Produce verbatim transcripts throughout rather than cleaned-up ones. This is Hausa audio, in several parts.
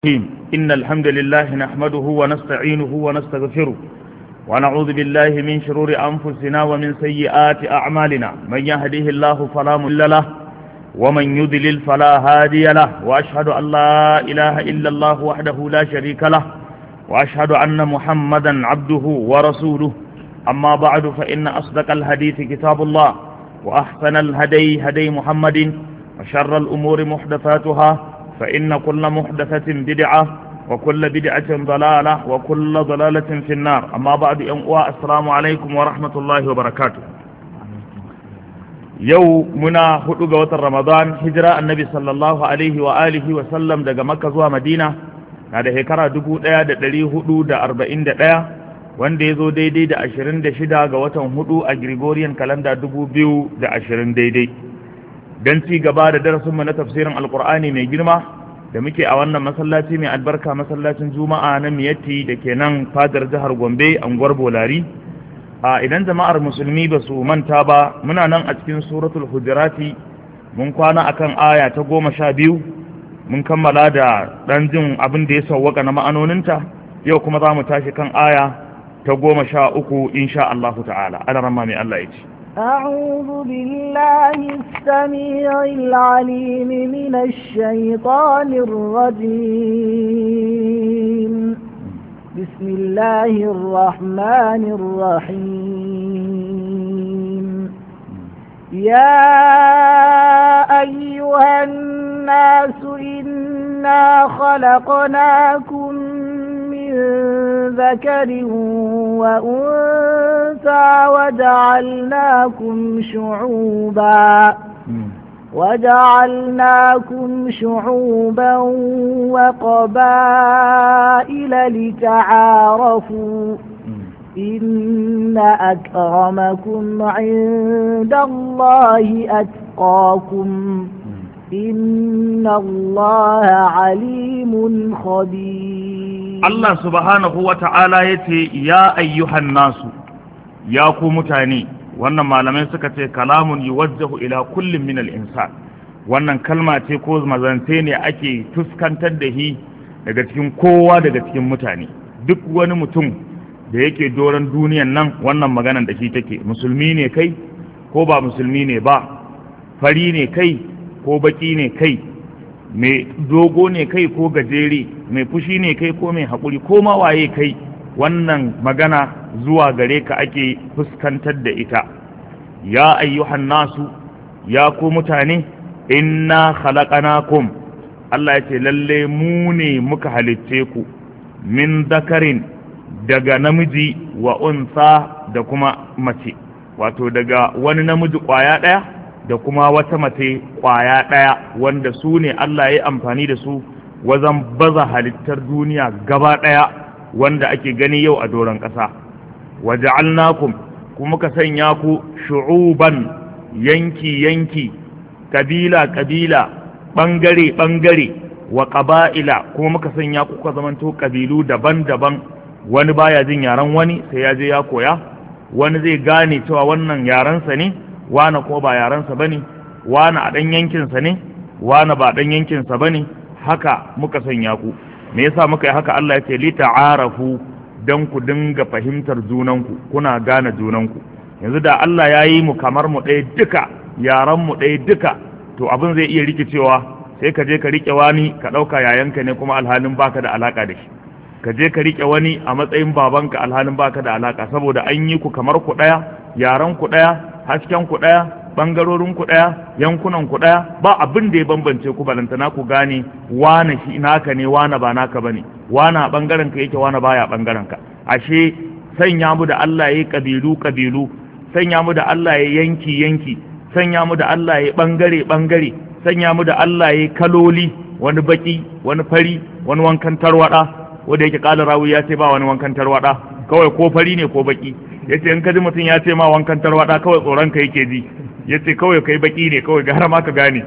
إن الحمد لله نحمده ونستعينه ونستغفره ونعوذ بالله من شرور أنفسنا ومن سيئات أعمالنا من يهديه الله فلا مضل له ومن يضلل فلا هادي له وأشهد أن لا إله إلا الله وحده لا شريك له وأشهد أن محمدا عبده ورسوله أما بعد فإن أصدق الحديث كتاب الله وأحسن الهدي هدي محمد وشر الأمور محدثاتها فإن كل محدثة بدعة وكل بدعة ضلالة وكل ضلالة في النار أما بعد أنواع السلام عليكم ورحمة الله وبركاته يو منا هدوغ رمضان هجرة النبي صلى الله عليه وآله وسلم دقى مكة زوا مدينة هذا هكرا دقو ديا دلي هدو دا أربعين ديا wanda ya zo daidai da ashirin da shida ga watan hudu a Gregorian kalanda dubu biyu da ashirin daidai don ci gaba da darasinmu na tafsirin alkur'ani mai girma da muke a wannan masallaci mai albarka masallacin juma'a na miyatti da ke nan fadar jihar gombe anguwar bolari a idan jama'ar musulmi ba su manta ba muna nan a cikin suratul hujurati mun kwana akan aya ta goma sha biyu mun kammala da ɗan jin abin da ya sauwaka na ma'anoninta yau kuma za mu tashi kan aya ta goma sha uku insha Allah ta'ala ana ramma mai Allah ya ce أعوذ بالله السميع العليم من الشيطان الرجيم بسم الله الرحمن الرحيم يا أيها الناس إنا خلقناكم من ذكر وأنثى وجعلناكم شعوبا وجعلناكم شعوبا وقبائل لتعارفوا إن أكرمكم عند الله أتقاكم إن الله عليم خبير الله سبحانه وتعالى يتي يا أيها الناس يا كومتاني wannan malamai suka ce kalamun yuwajjahu ila kullum min al-insan wannan kalma ce ko mazance ne ake fuskantar da shi daga cikin kowa daga cikin mutane duk wani mutum da yake doron duniyan nan wannan maganan da shi take musulmi ne kai ko ba musulmi ne ba fari ne kai ko baki ne kai mai dogo ne kai ko gajere mai fushi ne kai ko mai haƙuri ko ma waye kai wannan magana zuwa gare ka ake fuskantar da ita ya ayyuhan nasu ya ku mutane inna khalaqanakum Allah ya ce lalle mu ne muka halicce ku min dakarin daga namiji wa unsa da kuma mace wato daga wani namiji kwaya daya da kuma wata mace kwaya daya wanda su ne Allah ya amfani da su wajen baza halittar duniya gaba daya wanda ake gani yau a doron ƙasa waja'alnakum kuma ka sanya ku shu'uban yanki yanki kabila kabila bangare bangare wa qaba'ila kuma muka sanya ku ka zamanto kabilu daban-daban wani baya jin yaran wani sai ya je ya koya wani zai gane cewa wannan yaransa ne wani ko ba yaransa bane wani a dan yankin sa ne wani ba dan yankin sa bane haka muka sanya ku me yasa muka yi haka Allah yake li ta'arafu dan ku dinga fahimtar junanku kuna gane junanku yanzu da Allah ya yi mu kamar mu ɗaya duka yaran mu ɗaya duka to abin zai iya rikicewa sai ka je ka rike wani ka ɗauka yayanka ne kuma alhalin baka da alaka da shi ka je ka rike wani a matsayin babanka alhalin baka da alaka saboda an yi ku kamar ku ɗaya yaran ku ɗaya hasken ku ɗaya bangarorin ku daya yankunan ku daya ba abin da ya bambance ku balantana ku gane wane shi naka ne wane ba naka bane wane a bangaren ka yake wane baya bangaren ka ashe sanya mu da Allah yayi kabilu kabilu sanya mu da Allah yayi yanki yanki sanya mu da Allah yayi bangare bangare sanya mu da Allah yayi kaloli wani baki wani fari wani wankan tarwada wanda yake kala rawi ya ce ba wani wankan tarwada kawai ko fari ne ko baki yace in ka ji mutum ya ce ma wankan tarwada kawai tsoron ka yake ji yace kawai kai baki ne kawai gara ma ka gane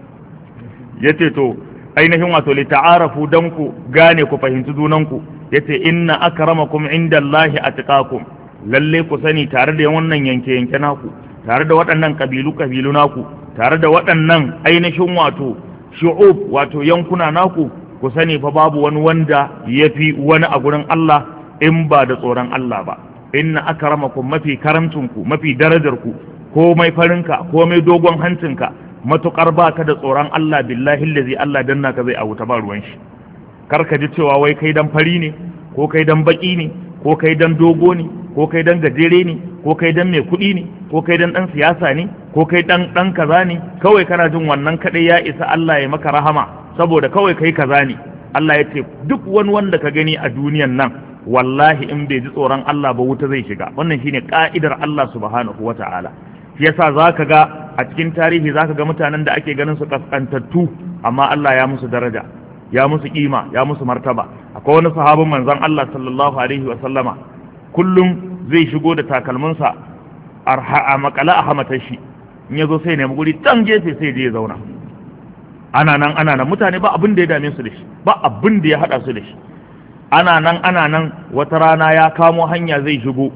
yace to ainihin wato li ta'arafu dan ku gane ku fahimci junanku yace inna akramakum indallahi atqakum lalle ku sani tare da wannan yanke yanke naku tare da waɗannan kabilu kabilu naku tare da waɗannan ainihin wato shu'ub wato yankuna naku ku ku sani fa babu wani wanda yafi wani a gurin Allah in ba da tsoron Allah ba. Inna akramakum, mafi karamcinku, mafi darajarku, komai farinka, komai dogon hancinka, matukar baka da tsoron Allah billahi allazi Allah danna ka zai a wuta ba ruwan shi. Kar ka ji cewa wai kai dan fari ne, ko kai dan baki ne, ko kai dan dogo ne, ko kai dan gajere ne, ko kai dan mai kuɗi ne, ko kai dan dan siyasa ne, ko kai dan dan kaza ne, kawai kana jin wannan kadai ya isa Allah ya maka rahama saboda kawai kai kaza ne. Allah ya ce duk wani wanda ka gani a duniyan nan wallahi in bai ji tsoron Allah ba wuta zai shiga. Wannan shine ka'idar Allah subhanahu wata'ala. Shi yasa zaka ga a cikin tarihi zaka ga mutanen da ake ganin su kaskantattu amma Allah ya musu daraja, ya musu kima, ya musu martaba. Akwai wani sahabin manzon Allah sallallahu alaihi wa sallama kullum zai shigo da takalminsa a makala a hamatar shi, in yazo sai nemi guri can gefe sai je ya zauna. Ana nan ana nan mutane ba abin da ya dame su da shi, ba abin da ya hada su da shi. Ana nan ana nan wata rana ya kamo hanya zai shigo,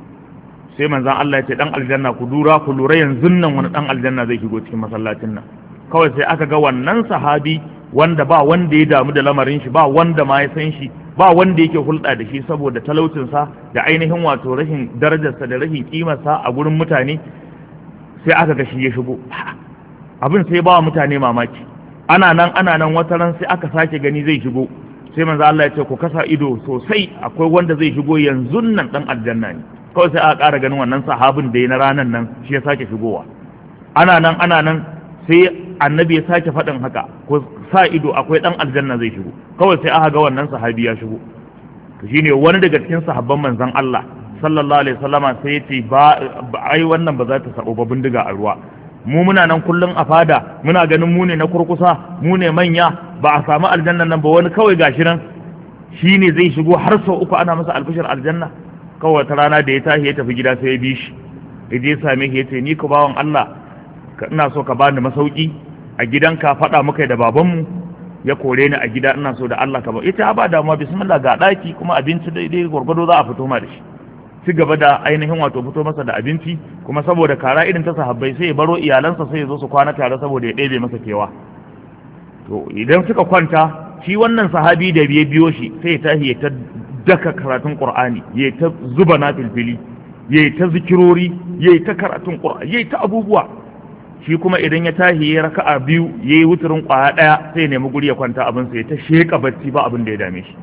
sai manzon Allah ya ce dan aljanna ku dura ku lura yanzu nan wani dan aljanna zai shigo cikin masallacin nan. Kawai sai aka ga wannan sahabi wanda ba wanda ya damu da lamarin shi, ba wanda ma ya san shi, ba wanda yake hulɗa da shi saboda talaucinsa da ainihin wato rashin darajarsa da rashin kimarsa a gurin mutane, sai aka ga shi ya shigo. Abin sai ba wa mutane mamaki. Ana nan ana nan wata ran sai aka sake gani zai shigo, sai manzo Allah ya ce ku kasa ido sosai, akwai wanda zai shigo yanzu nan dan aljanna ne. Kawai sai aka ƙara ganin wannan sahabin da ya na ranan nan shi ya sake shigowa. Ana nan ana nan sai annabi ya sake faɗin haka, ku sa ido akwai dan aljanna zai shigo. Kawai sai aka ga wannan sahabi ya shigo. To shine wani daga cikin sahabban manzon Allah sallallahu alaihi wasallama sai ya ce ba ai wannan ba za ta sabo ba bindiga a ruwa. Mu muna nan kullum a fada muna ganin mu ne na kurkusa, mu ne manya, ba a samu aljanna nan ba, wani kawai gashi nan shine zai shigo har sau uku ana masa albishir aljanna. Kawai ta rana da ya tashi ya tafi gida sai ya bi shi, ya je same shi ya ce ni ku bawan Allah ina so ka bani masauki a gidanka, faɗa muka da babanmu ya kore ni a gida, ina so da Allah ka ba. Ita ba damuwa, bismillah, ga daki kuma abinci daidai gwargwado za a fito ma da shi. Ci gaba da ainihin wato fito masa da abinci, kuma saboda kara irin ta sahabbai sai ya baro iyalansa sai ya zo su kwana tare saboda ya ɗebe masa kewa. To idan suka kwanta, shi wannan sahabi da biye biyo shi sai ya tashi ya ta daka karatun Qur'ani, ya ta zuba na filfili, ya ta zikirori, ya ta karatun Qur'ani, ya ta abubuwa. Shi kuma idan ya tashi ya raka'a biyu, ya yi wuturin ƙwaya ɗaya sai ya nemi guri ya kwanta abin sa ya ta sheka bacci ba abin da ya dame shi.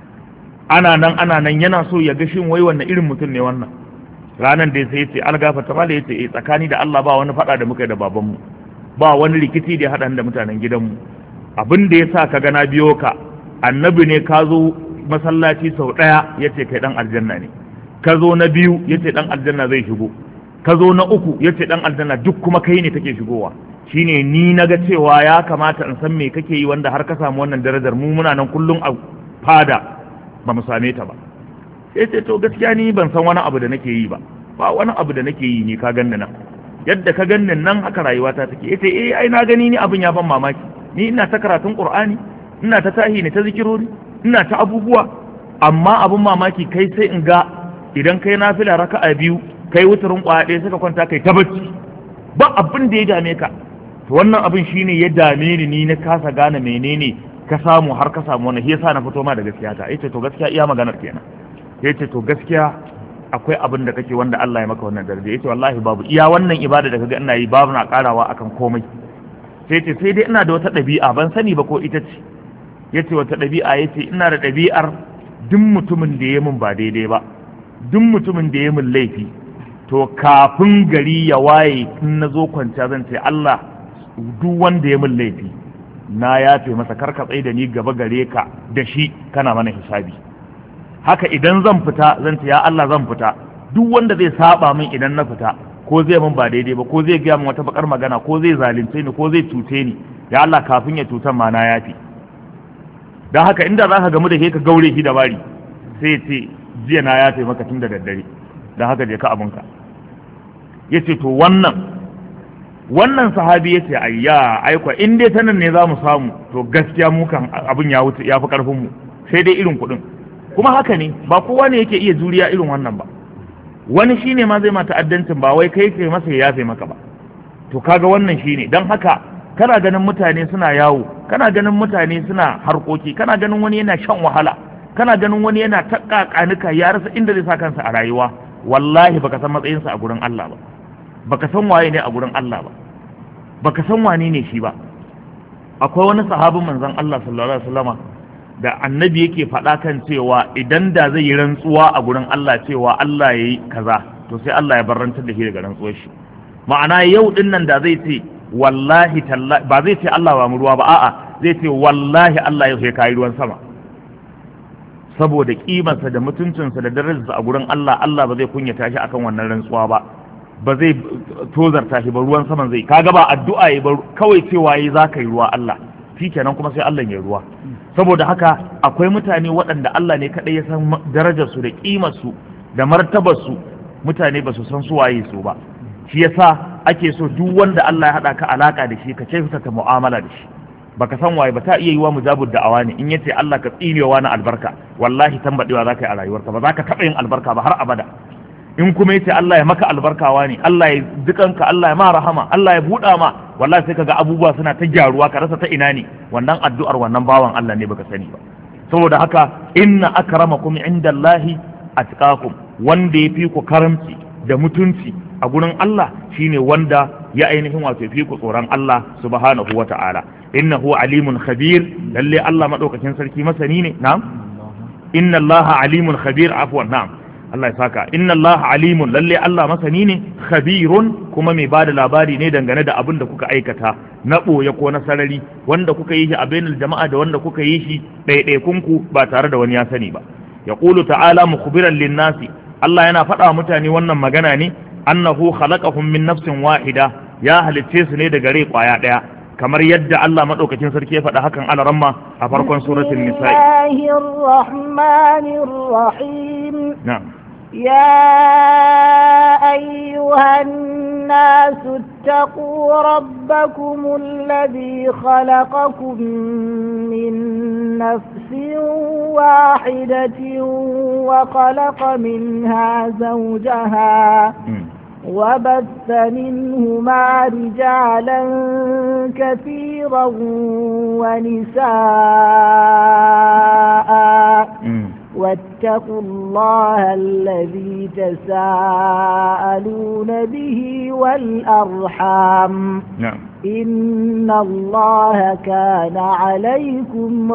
Ana nan ana nan yana so ya ga shin wai wannan irin mutum ne wannan. Ranan da sai ya ce algafata mala ya ce eh tsakani da Allah ba wani fada da muka da babanmu, ba wani rikici da ya haɗa da mutanen gidanmu. Abin da ya sa ka ga na biyo ka, annabi ne ka zo masallaci sau ɗaya ya ce kai ɗan aljanna ne, ka zo na biyu ya ce ɗan aljanna zai shigo, ka zo na uku ya ce ɗan aljanna duk kuma kai ne take shigowa. Shine ni na ga cewa ya kamata in san me kake yi wanda har ka samu wannan darajar, mu muna nan kullum a fada ba mu same ta ba. Sai ce to gaskiya ni ban san wani abu da nake yi ba, ba wani abu da nake yi ni ka ganni nan, yadda ka ganni nan haka rayuwata take. Yace eh ai na gani ni abin ya ban mamaki, ni ina ta karatun Qur'ani, ina ta tahi ne ta zikirori, ina ta abubuwa, amma abin mamaki kai sai in ga idan kai nafila raka'a biyu kai wuturin kwaya ɗaya suka kwanta kai ta bacci, ba abin da ya dame ka. To wannan abin shine ya dame ni, ni na kasa gane menene ka samu har ka samu wannan, shi yasa na fito ma da gaskiya ta. Yace to gaskiya iya maganar kenan. Yace to gaskiya akwai abin da kake wanda Allah ya maka wannan daraja. Yace wallahi babu, iya wannan ibada da kaga ina yi babu na karawa akan komai. Sai yace sai dai ina da wata ɗabi'a ban sani ba ko ita ce. Yace wata ɗabi'a? Yace ina da ɗabi'ar duk mutumin da ya min ba daidai ba, duk mutumin da ya min laifi, to kafin gari ya waye in na zo kwanciya zan ce Allah duk wanda ya min laifi na yafe masa, karka tsaye da ni gaba gare ka da shi kana mana hisabi. Haka idan zan fita zan ce ya Allah zan fita, duk wanda zai saba min idan na fita, ko zai min ba daidai ba, ko zai gaya min wata bakar magana, ko zai zalunce ni, ko zai cuce ni, ya Allah kafin ya cutar ma na yafe. Dan haka inda za ka gamu da ke ka gaure shi da bari, sai ce jiya na yafe maka tun da daddare, dan haka je ka abunka. Yace to wannan wannan sahabi yace ayya aikwa in dai tanan ne za mu samu, to gaskiya mu kan abin ya wuce ya fi karfin mu, sai dai irin kuɗin. Kuma haka ne, ba kowa ne yake iya juriya irin wannan ba, wani shine ma zai ma ta'addancin ba wai kai kai masa ya yafe maka ba. To kaga wannan shine, dan haka kana ganin mutane suna yawo, kana ganin mutane suna harkoki, kana ganin wani yana shan wahala, kana ganin wani yana ta kakanuka ya rasa inda zai sa kansa a rayuwa. Wallahi baka san matsayinsa a gurin Allah ba, baka san waye ne a gurin Allah ba, baka san wane ne shi ba. Akwai wani sahabin manzon Allah sallallahu alaihi wasallama da annabi yake faɗa kan cewa idan da zai yi rantsuwa a gurin Allah cewa Allah yayi kaza, to sai Allah ya barrantar da shi daga rantsuwar shi. Ma'ana yau din nan da zai ce wallahi tallahi, ba zai ce Allah ba mu ruwa ba, a'a zai ce wallahi Allah ya sai kai ruwan sama, saboda kimarsa da mutuncinsa da darajarsa a gurin Allah, Allah ba zai kunyata shi akan wannan rantsuwa ba, ba zai tozarta shi ba, ruwan saman zai kaga ba addu'a yi ba, kawai cewa yi za ka yi ruwa Allah, shikenan kuma sai Allah ya ruwa. Saboda haka akwai mutane waɗanda Allah ne kaɗai ya san darajarsu da kimarsu da martabarsu, mutane ba su san su waye su ba. Shi yasa ake so duk wanda Allah ya haɗa ka alaka da shi ka kyautata ta mu'amala da shi. Baka san waye ba, ta iya yiwa mujabud da'awa ne, in yace Allah ka tsinewa na albarka, wallahi tambadewa zaka yi a rayuwarka, ba zaka taɓa yin albarka ba har abada. In kuma yace Allah ya maka albarkawa ne, Allah ya dukanka, Allah ya ma rahama, Allah ya buɗa ma, wallahi sai kaga abubuwa suna ta gyaruwa, ka rasa ta ina ne. Wannan addu'ar wannan bawan Allah ne baka sani ba. Saboda haka inna akramakum indallahi atqakum, wanda yafi ku karamci da mutunci a gurin Allah shine wanda ya ainihin wato yafi ku tsoron Allah subhanahu wata'ala. Innahu alimun khabir, lalle Allah madaukakin sarki masani ne. Na'am, inna Allah alimun khabir, afwan, na'am, Allah ya saka. Inna Allah alimun, lalle Allah masani ne, khabirun, kuma mai bada labari ne dangane da abin da kuka aikata na boye ko na sarari, wanda kuka yi shi a bainal jama'a da wanda kuka yi shi ɗaiɗaikunku ba tare da wani ya sani ba. Yaqulu ta'ala mukhbiran lin-nasi, Allah yana faɗa wa mutane wannan magana ne, annahu khalaqahum min nafsin wahida, ya halicce su ne daga rai kwaya ɗaya, kamar yadda Allah madaukakin sarki ya faɗa hakan alaramma a farkon suratul nisa'i. Bismillahir rahmanir rahim. Na'am. يا أيها الناس اتقوا ربكم الذي خلقكم من نفس واحدة وخلق منها زوجها وبث منهما رجالا كثيرا ونساء واتقوا الله الذي تساءلون به والأرحام نعم إن الله كان عليكم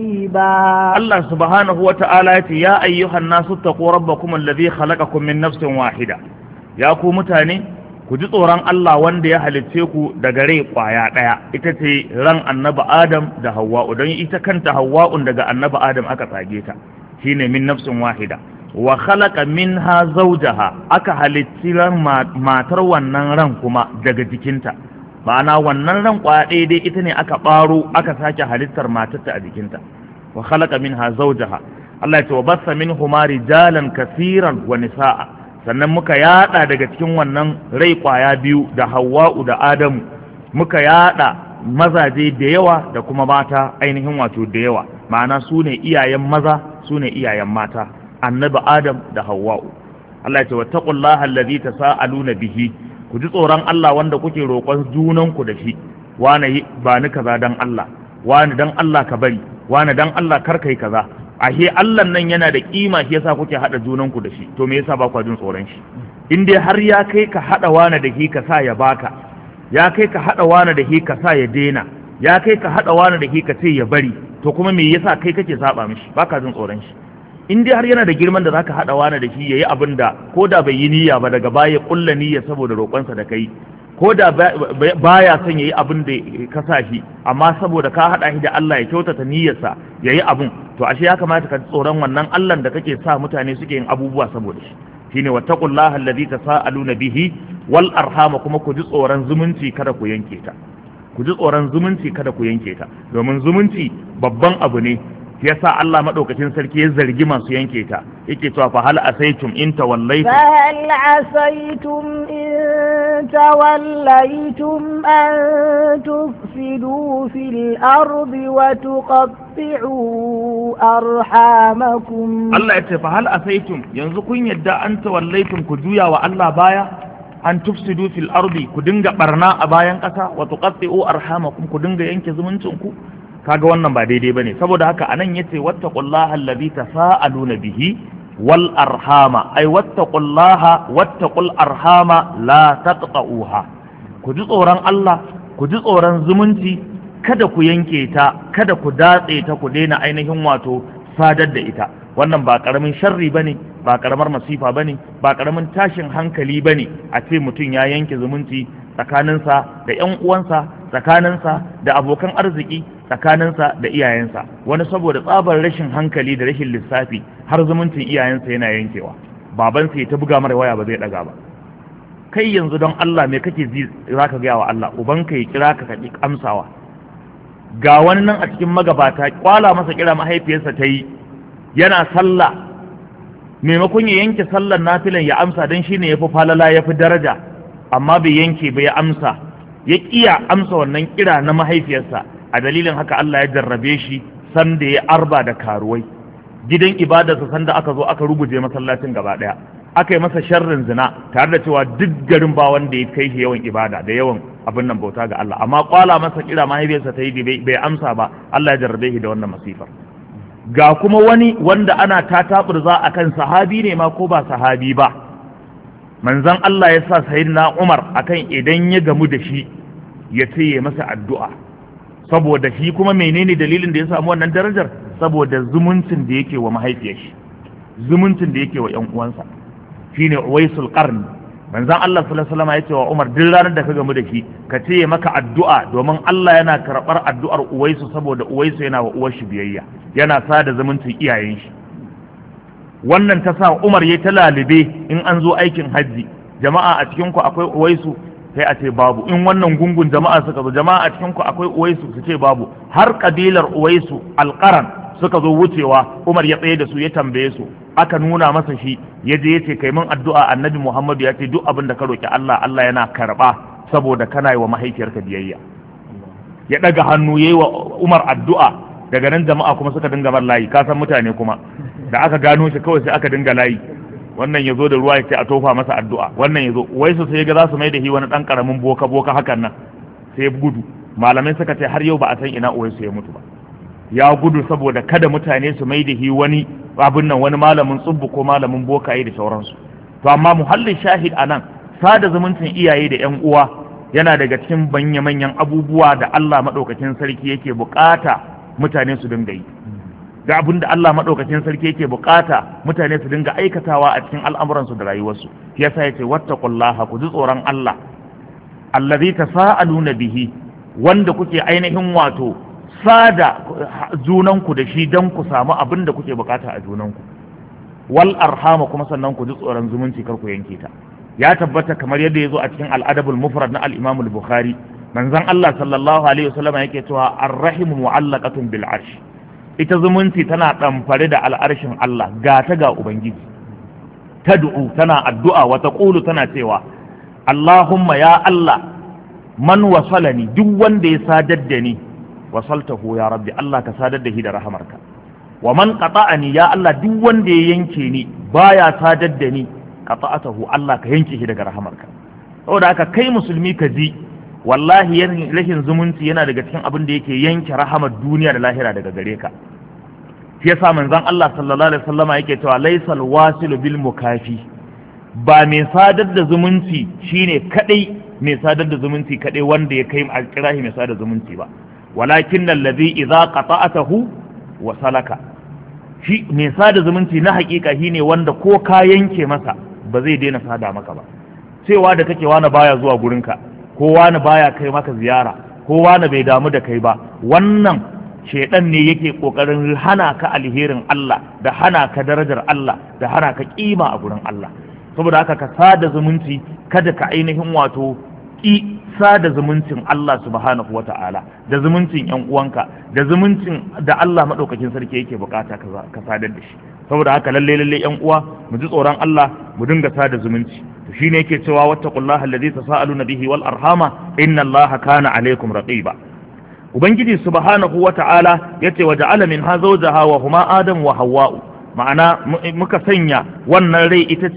رقيبا. الله سبحانه وتعالى يا أيها الناس اتقوا ربكم الذي خلقكم من نفس واحدة. يا ku mutane ku ji tsoron Allah wanda ya halicce ku daga rai kwaya daya, ita ce ran annabi Adam da Hawwa'u, don ita kanta Hawwa'un daga annabi Adam aka tsage ta, shine min nafsin wahida. Wa khalaqa minha zawjaha, aka halicci ran matar wannan ran kuma daga jikinta, ma'ana wannan ran kwaya ɗaya dai ita ne aka ɓaro aka sake halittar matarta a jikinta. Wa khalaqa minha zawjaha, Allah ya ce wa bassa minhuma rijalan kaseeran wa nisaa, sannan muka yada daga cikin wannan rai kwaya biyu da Hawwa'u da Adamu, muka yada mazaje da yawa da kuma mata ainihin wato da yawa, ma'ana su ne iyayen maza su ne iyayen mata, annabi Adam da Hawwa'u. Allah ya ce wattaqullaha allazi tasaaluna bihi, ku ji tsoron Allah wanda kuke roƙon junanku da shi, wani ba ni kaza dan Allah, wani dan Allah ka bari, wani dan Allah kar kai kaza. Ahe Allah nan yana da kima, shi yasa kuke hada junanku da shi, to me yasa ba ku jin tsoron shi? In dai har ya kai ka hada wani da shi ka sa ya baka, ya kai ka hada wani da shi ka sa ya dena, ya kai ka hada wani da shi ka ce ya bari, to kuma me yasa kai kake saba mishi, baka jin tsoron shi? In dai har yana da girman da zaka hada wani da shi yayi abin da ko da bai yi niyya ba, daga baya kulla niyya saboda roƙonsa da kai, ko da baya son yayi abin da ka sa shi, amma saboda ka hada shi da Allah ya kyautata niyyarsa yayi abin, to ashe ya kamata ka tsoron wannan Allah da kake sa mutane suke yin abubuwa saboda shi. Shine wattaqullaha allazi tasaaluna bihi wal arham, kuma ku ji tsoron zumunci kada ku yanke ta. Ku ji tsoron zumunci kada ku yanke ta, domin zumunci babban abu ne. Yasa Allah madaukakin sarki ya zargi masu yanke ta, yake cewa fa hal asaitum in tawallaytum fa hal asaitum in tawallaytum an tufsidu fil ardi wa tuqatti'u arhamakum. Allah ya ce fa hal asaitum, yanzu kun yadda an tawallaytum ku juya wa Allah baya, an tufsidu fil ardi ku dinga barna a bayan ƙasa wa tuqatti'u arhamakum ku dinga yanke zumuncin ku kaga wannan ba daidai bane saboda haka anan yace wattaqullaha allazi tasaaluna bihi wal arhama ay wattaqullaha wattaqul arhama la taqta'uha ku ji tsoron Allah ku ji tsoron zumunci kada ku yanke ta kada ku datse ta ku daina ainihin wato sadar da ita wannan ba karamin sharri bane ba karamar masifa bane ba karamin tashin hankali bane a ce mutum ya yanke zumunci tsakaninsa da ƴan uwansa tsakaninsa da abokan arziki tsakaninsa da iyayensa wani saboda tsabar rashin hankali da rashin lissafi har zumuncin iyayensa yana yankewa babansa ya ta buga mara waya ba zai daga ba kai yanzu don Allah me kake ji zaka ga wa Allah ubanka ya kira ka kaji amsawa ga wani nan a cikin magabata kwala masa kira mahaifiyarsa ta yi yana sallah maimakon ya yanke sallar nafilan ya amsa don shine yafi falala yafi daraja amma bai yanke ba ya amsa ya kiya amsa wannan kira na mahaifiyarsa a dalilin haka Allah ya jarrabe shi sanda ya arba da karuwai gidan ibadarsa sanda aka zo aka ruguje masallacin gaba daya aka yi masa sharrin zina tare da cewa duk garin ba wanda ya kai shi yawan ibada da yawan abin nan bauta ga Allah amma kwala masa kira mahaifiyarsa ta yi bai amsa ba Allah ya jarrabe shi da wannan masifar ga kuma wani wanda ana tataburza akan sahabi ne ma ko ba sahabi ba manzon Allah ya sa sayyidina Umar akan idan ya gamu da shi ya ce ya masa addu'a saboda shi kuma menene dalilin da ya samu wannan darajar saboda zumuncin da yake wa mahaifiyar shi zumuncin da yake wa ƴan uwansa shine Uwaisul Qarn manzon Allah sallallahu alaihi wasallam ya ce wa Umar duk ranar da ka gamu da shi ka ce maka addu'a domin Allah yana karɓar addu'ar Uwaisu saboda Uwaisu yana wa uwar shi biyayya yana sada zumuncin iyayen shi wannan ta sa Umar ya ta lalube in an zo aikin hajji jama'a a cikin ku akwai Uwaisu sai a ce babu in wannan gungun jama'a suka zo jama'a a cikin ku akwai Uwaisu su ce babu har kabilar Uwaisu alqaran suka zo wucewa Umar ya tsaye da su ya tambaye su aka nuna masa shi ya je ya ce kai min addu'a annabi Muhammadu ya ce duk abin da ka roki Allah Allah yana karba saboda kana yi wa mahaifiyarka biyayya ya daga hannu yayi wa Umar addu'a daga nan jama'a kuma suka dinga bar layi ka san mutane kuma da aka gano shi kawai sai aka dinga layi wannan ya zo da ruwa ya ce a tofa masa addu'a wannan ya zo wai su sai ga za su mai da shi wani dan karamin boka boka hakan nan sai ya gudu malamai suka ce har yau ba a san ina uwaisu ya mutu ba ya gudu saboda kada mutane su mai da shi wani abin nan wani malamin tsubbu ko malamin bokaye da sauransu to amma muhallin shahid anan sada zumuncin iyaye da yan uwa yana daga cikin banya manyan abubuwa da Allah madaukakin sarki yake bukata mutane su dinga yi ga abin da Allah madaukakin sarki yake bukata mutane su dinga aikatawa a cikin al'amuransu da rayuwarsu yasa yace wattaqullaha ku ji tsoron Allah allazi tasaaluna bihi wanda kuke ainihin wato sada junanku da shi dan ku samu abin da kuke bukata a junanku wal arhama kuma sannan ku ji tsoron zumunci kar ku yanke ta ya tabbata kamar yadda yazo a cikin al-adabul mufrad na al-imam al-bukhari manzon Allah sallallahu alaihi wasallam yake cewa ar-rahimu mu'allaqatun bil arsh ita zumunci tana ɗamfare da al'arshin Allah ga ta ga Ubangiji tad'u tana addu'a wa taqulu tana cewa Allahumma ya Allah man wasalani duk wanda ya sadar da ni wasaltahu ya rabbi Allah ka sadar da shi da rahamarka wa man qata'ani ya Allah duk wanda ya yanke ni baya sadar da ni qata'atahu Allah ka yanke shi daga rahamarka saboda haka kai musulmi ka ji wallahi rashin zumunci yana daga cikin abin da yake yanke rahamar duniya da lahira daga gare ka shi yasa manzon Allah sallallahu alaihi wasallama yake cewa laysal wasilu bil mukafi ba mai sadar da zumunci shine kadai mai sadar da zumunci kadai wanda ya kai alkirahi mai sadar da zumunci ba walakin allazi idza qata'atahu wa salaka shi mai sadar zumunci na hakika shine wanda ko ka yanke masa ba zai daina sada maka ba cewa da kake wani baya zuwa gurinka ko wani baya kai maka ziyara ko wani bai damu da kai ba wannan shedan ne yake kokarin hana ka alherin Allah da hana ka darajar Allah da hana ka kima a gurin Allah saboda haka ka sada zumunci kada ka ainihin wato ki sada zumuncin Allah subhanahu wata'ala da zumuncin yan uwanka da zumuncin da Allah madaukakin sarki yake bukata ka sadar da shi saboda haka lalle lalle yan uwa mu ji tsoron Allah mu dinga sada zumunci shine yake cewa wattaqullaha allazi tasaaluna bihi wal arhama inna allaha kana alaykum raqiba ubangiji subhanahu wata'ala yace waja'ala minha zawjaha wa huma adam wa hawwa ma'ana muka sanya wannan rai ita ce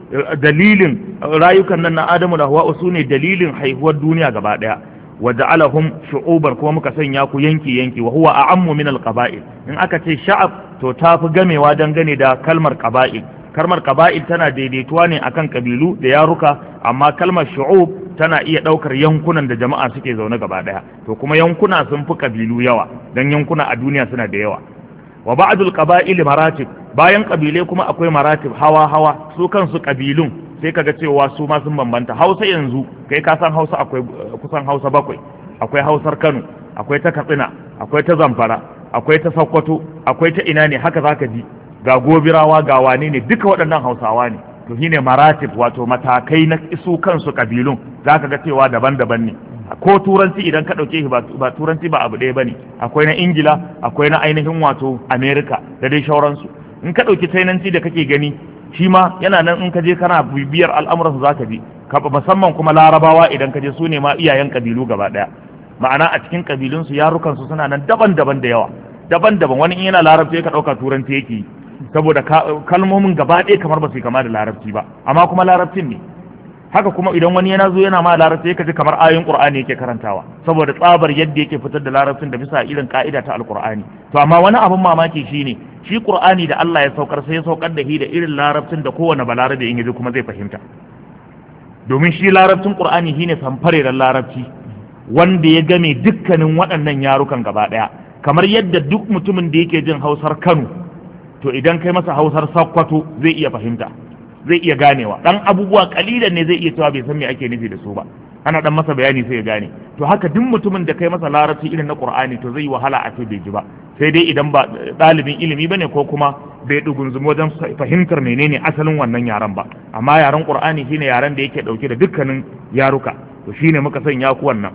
dalilin rayukan nan na Adamu da Hawwa su ne dalilin haihuwar duniya gaba daya wa ja'alahum shu'uban kuma muka sanya ku yanki yanki wa huwa a'ammu min al-qaba'il in aka ce sha'ab to tafi gamewa dangane da kalmar qaba'il kalmar qaba'il tana daidaituwa ne akan kabilu da yaruka amma kalmar shu'ub tana iya daukar yankunan da jama'a suke zaune gaba daya to kuma yankuna sun fi kabilu yawa dan yankuna a duniya suna da yawa wa ba'dul qaba'il maratib bayan kabile kuma akwai maratib hawa hawa su kansu kabilun sai kaga cewa su ma sun bambanta Hausa yanzu kai ka san Hausa akwai kusan Hausa bakwai akwai Hausar Kano akwai ta Katsina akwai ta Zamfara akwai ta Sokoto akwai ta ina ne haka zaka ji ga Gobirawa ga wane ne duka waɗannan Hausawa ne to shine maratib wato matakai na isu kansu kabilun zaka ga cewa daban-daban ne ko turanci idan ka dauke shi ba turanci ba abu ɗaya bane akwai na Ingila akwai na ainihin wato America da dai shauransu in ka dauki tainanci da kake gani shi ma yana nan in ka je kana bibiyar al'amuransu zaka ji musamman kuma Larabawa idan ka je su ne ma iyayen kabilu gaba daya ma'ana a cikin kabilunsu yarukansu suna nan daban-daban da yawa daban-daban wani in yana larabci ka dauka turanci yake saboda kalmomin gaba ɗaya kamar ba su kama da larabci ba amma kuma larabcin ne haka kuma idan wani yana zo yana ma larabci yake ji kamar ayoyin qur'ani yake karantawa saboda tsabar yadda yake fitar da larabcin da bisa irin ka'ida ta alqur'ani to amma wani abun mamaki shine shi qur'ani da Allah ya saukar sai ya saukar da shi da irin larabcin da kowane balarabe in yaji kuma zai fahimta domin shi larabcin qur'ani shine samfare da larabci wanda ya game dukkanin waɗannan yarukan gaba ɗaya kamar yadda duk mutumin da yake jin Hausar Kano to idan kai masa Hausar Sokoto zai iya fahimta zai iya ganewa dan abubuwa kalilan ne zai iya cewa bai san me ake nufi da su ba ana dan masa bayani sai ya gane to haka duk mutumin da kai masa larabci irin na Qur'ani to zai yi wahala a ce bai ji ba sai dai idan ba dalibin ilimi bane ko kuma bai dugunzumi wajen fahimtar menene asalin wannan yaran ba amma yaran Qur'ani shine yaran da yake dauke da dukkanin yaruka to shine muka sanya ku wannan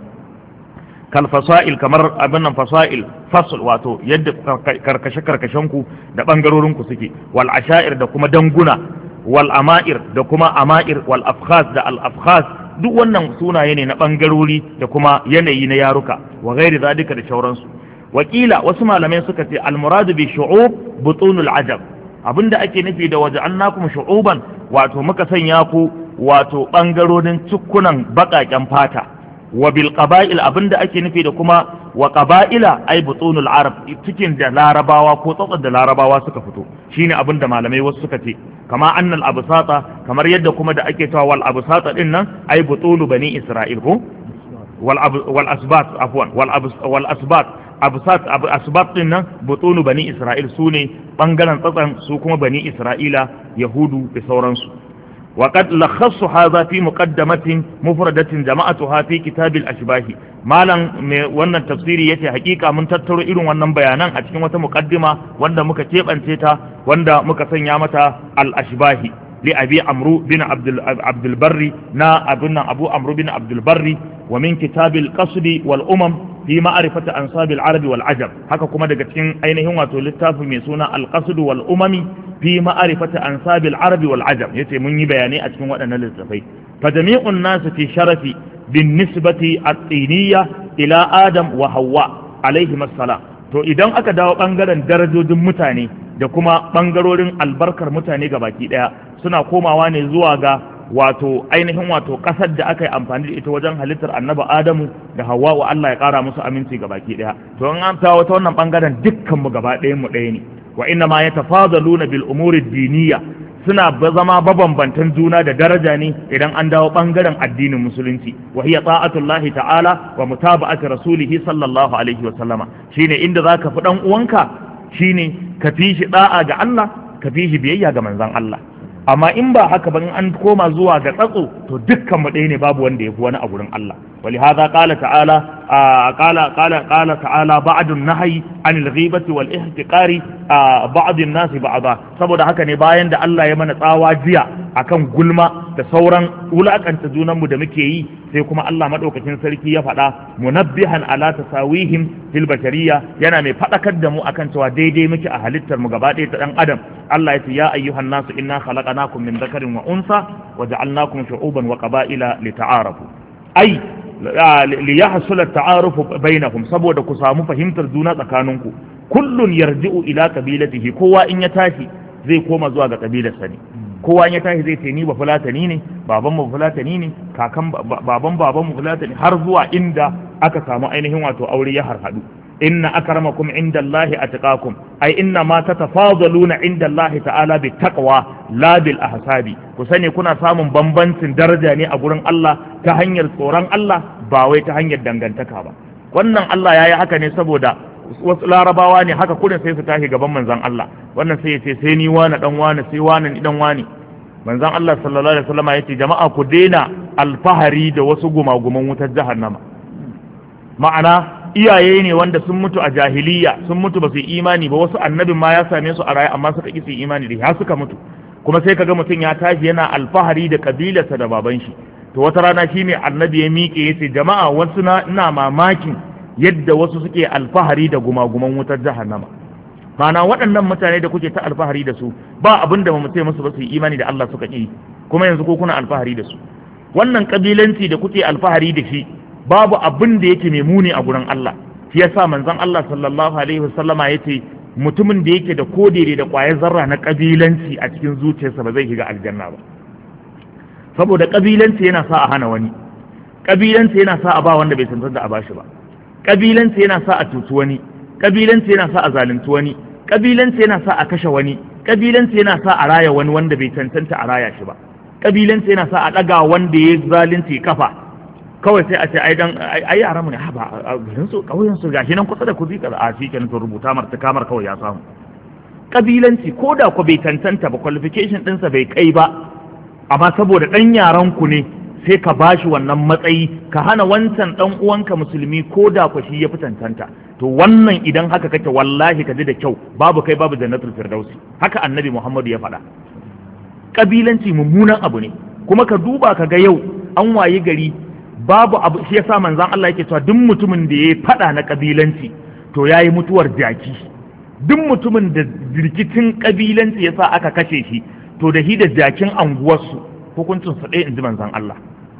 kal fasail kamar abin nan fasail fasl wato yadda karkashe karkashen ku da bangarorin ku suke wal ashair da kuma danguna wal ama'ir da kuma ama'ir wal afkhaz da al afkhaz duk wannan sunaye ne na bangarori da kuma yanayi na yaruka wa ghairi zalika da shauransu wakila wasu malamai suka ce al muradu bi shu'ub butunul ajab abinda ake nufi da waja'alnakum shu'uban wato muka sanya ku wato bangarorin cukkunan bakaken fata wa bil qaba'il abinda ake nufi da kuma wa qaba'ila ay butunul arab cikin da larabawa ko tsatsar da larabawa suka fito shine abinda malamai wasu suka ce kama annal absata kamar yadda kuma da ake cewa wal absata din nan ay butulu bani isra'il ko wal wal asbat afwan wal wal asbat absat asbat din nan butulu bani isra'il sune bangaren tsatsan su kuma bani isra'ila yahudu da sauransu وقد لخص هذا في مقدمة مفردة جماعتها في كتاب الأشباه مالا wannan tafsiri yace hakika mun tattaro irin wannan bayanan a cikin wata muqaddima wanda muka kebance ta wanda muka sanya mata al-ashbahi li abi amru bin abdul abdul barri na abunna abu amru bin abdul barri wa min kitab al-qasd wal umam fi ma'rifati ansab al-arab wal ajam haka kuma daga cikin ainihin wato littafi mai suna al-qasd wal umami fi ma'arifati ansabil arabi wal ajam yace mun yi bayanai a cikin waɗannan littafai fa jami'un nas fi sharafi bin nisbati at-tiniyya ila adam wa hawa alaihi assalam to idan aka dawo bangaren darajojin mutane da kuma bangarorin albarkar mutane gabaki daya suna komawa ne zuwa ga wato ainihin wato kasar da aka yi amfani da ita wajen halittar annabi adamu da hawa wa Allah ya kara musu aminci gabaki daya to an amsa wata wannan bangaren dukkan mu gaba ɗayan mu ɗaya ne wa inna ma yatafadaluna bil umuri diniya suna zama babambantan juna da daraja ne idan an dawo bangaren addinin musulunci wa hiya ta'atullahi ta'ala wa mutaba'ati rasulih sallallahu alaihi wa sallama shine inda zaka fi dan uwanka shine ka fi shi da'a ga Allah ka fi shi biyayya ga manzon Allah amma in ba haka ba in an koma zuwa ga tsatso to dukkan mu ɗaya ne babu wanda yafi wani a gurin Allah ولهذا قال تعالى آه قال قال قال تعالى بعد النهي عن الغيبة والاحتقار آه بعض الناس بعضا saboda haka ne bayan da Allah ya mana tsawa jiya akan gulma da sauran wulakanta junan mu da muke yi sai kuma Allah madaukakin sarki ya faɗa munabbihan ala tasawihim fil bashariyya yana mai faɗakar da mu akan cewa daidai muke a halittar mu gaba ɗaya ta dan adam Allah ya ce ya ayyuhan nasu inna khalaqnakum min dhakarin wa unsa wa ja'alnakum shu'uban wa qaba'ila lita'arafu ai li yahsul at-ta'aruf bainakum saboda ku samu fahimtar juna tsakaninku kullun yarji'u ila qabilatihi kowa in ya tashi zai koma zuwa ga kabilarsa ne kowa ya tashi zai ce ni ba fulatani ne, baban mu fulatani ne, kakan baban baban mu fulatani, har zuwa inda aka samu ainihin wato aure ya harhadu. inna akramakum indallahi atqakum ai inna ma tatafadaluna indallahi ta'ala bittaqwa la bil ahsabi. ku sani kuna samun bambancin daraja ne a gurin Allah ta hanyar tsoron Allah ba wai ta hanyar dangantaka ba. wannan Allah yayi haka ne saboda wasu larabawa ne haka kurin sai su tashi gaban manzon Allah, wannan sai ya ce sai ni wani dan wani sai wani dan wani. manzon Allah sallallahu alaihi wasallam ya ce jama'a ku daina alfahari da wasu gumaguman wutar jahannama. ma'ana iyaye ne wanda sun mutu a jahiliya, sun mutu ba su yi imani ba, wasu annabin ma ya same su a raye amma suka ƙi su yi imani da har suka mutu. kuma sai kaga mutum ya tashi yana alfahari da kabilarsa da baban shi. to wata rana shi ne annabi ya miƙe ya ce jama'a wasu na ina mamakin yadda wasu suke alfahari da gumaguman wutar jahannama. ma'ana waɗannan mutane da kuke ta alfahari da su ba abin da mu ce musu ba su yi imani da Allah suka ƙi, kuma yanzu ko kuna alfahari da su. wannan kabilanci da kuke alfahari da shi babu abin da yake mai muni a gurin Allah. shi yasa manzon Allah sallallahu alaihi wasallama yace mutumin da yake da kodere da ƙwayar zarra na kabilanci a cikin zuciyarsa ba zai shiga aljanna ba. saboda kabilanci yana sa a hana wani, kabilanci yana sa a ba wanda bai tantance a bashi ba, kabilanci yana sa a tutu wani, kabilanci yana sa a zalunci wani, kabilanci yana sa a kashe wani, kabilanci yana sa a raya wani wanda bai tantance a raya shi ba, kabilanci yana sa a daga wanda ya zalunci kafa. kawai sai a ce ai dan ai yara mu ne ha ba garin su kauyen su gashi nan kusa da ku zika a shi kenan to rubuta mar ta kamar kawai ya samu. kabilanci ko da ku bai tantanta ba, qualification ɗinsa bai kai ba, amma saboda dan yaran ku ne sai ka bashi wannan matsayi, ka hana wancan dan uwanka musulmi ko da ku shi ya fi tantanta. to wannan idan haka kake wallahi ka ji da kyau babu kai babu jannatul firdausi. haka annabi Muhammadu ya faɗa. kabilanci mummunan abu ne, kuma ka duba ka ga yau an wayi gari babu abu. shi yasa manzon Allah yake cewa duk mutumin da yayi fada na kabilanci to yayi mutuwar jaki. duk mutumin da rikicin kabilanci yasa aka kashe shi to da hi da jakin anguwarsu hukuncin su ɗaya inji manzon Allah.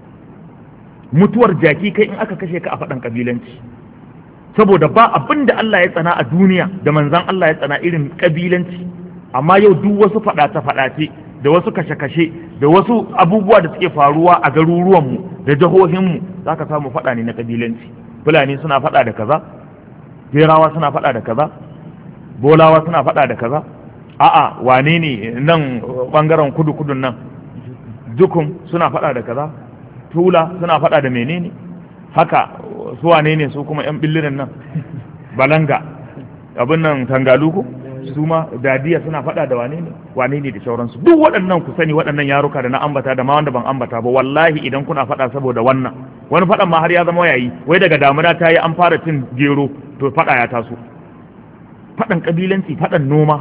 mutuwar jaki kai in aka kashe ka a fadan kabilanci, saboda ba abin da Allah ya tsana a duniya da manzon Allah ya tsana irin kabilanci. amma yau duk wasu fadace fadace da wasu kashe-kashe da wasu abubuwa da suke faruwa a garuruwanmu da jihohinmu za ka samu faɗa ne na ƙabilanci. fulani suna faɗa da kaza, jerawa suna faɗa da kaza, bolawa suna faɗa da kaza, a'a wane ne nan ɓangaren kudu-kudun nan jukun suna faɗa da kaza, tula suna faɗa da menene, haka su wane ne su kuma yan billirin nan balanga abin nan tangaluku su ma dadiya suna faɗa da wane ne wane ne da sauransu. duk waɗannan ku sani waɗannan yaruka da na ambata da ma wanda ban ambata ba, wallahi idan kuna faɗa saboda wannan, wani faɗan ma har ya zama yayi, wai daga damuna ta yi an fara cin gero to faɗa ya taso. faɗan kabilanci, faɗan noma,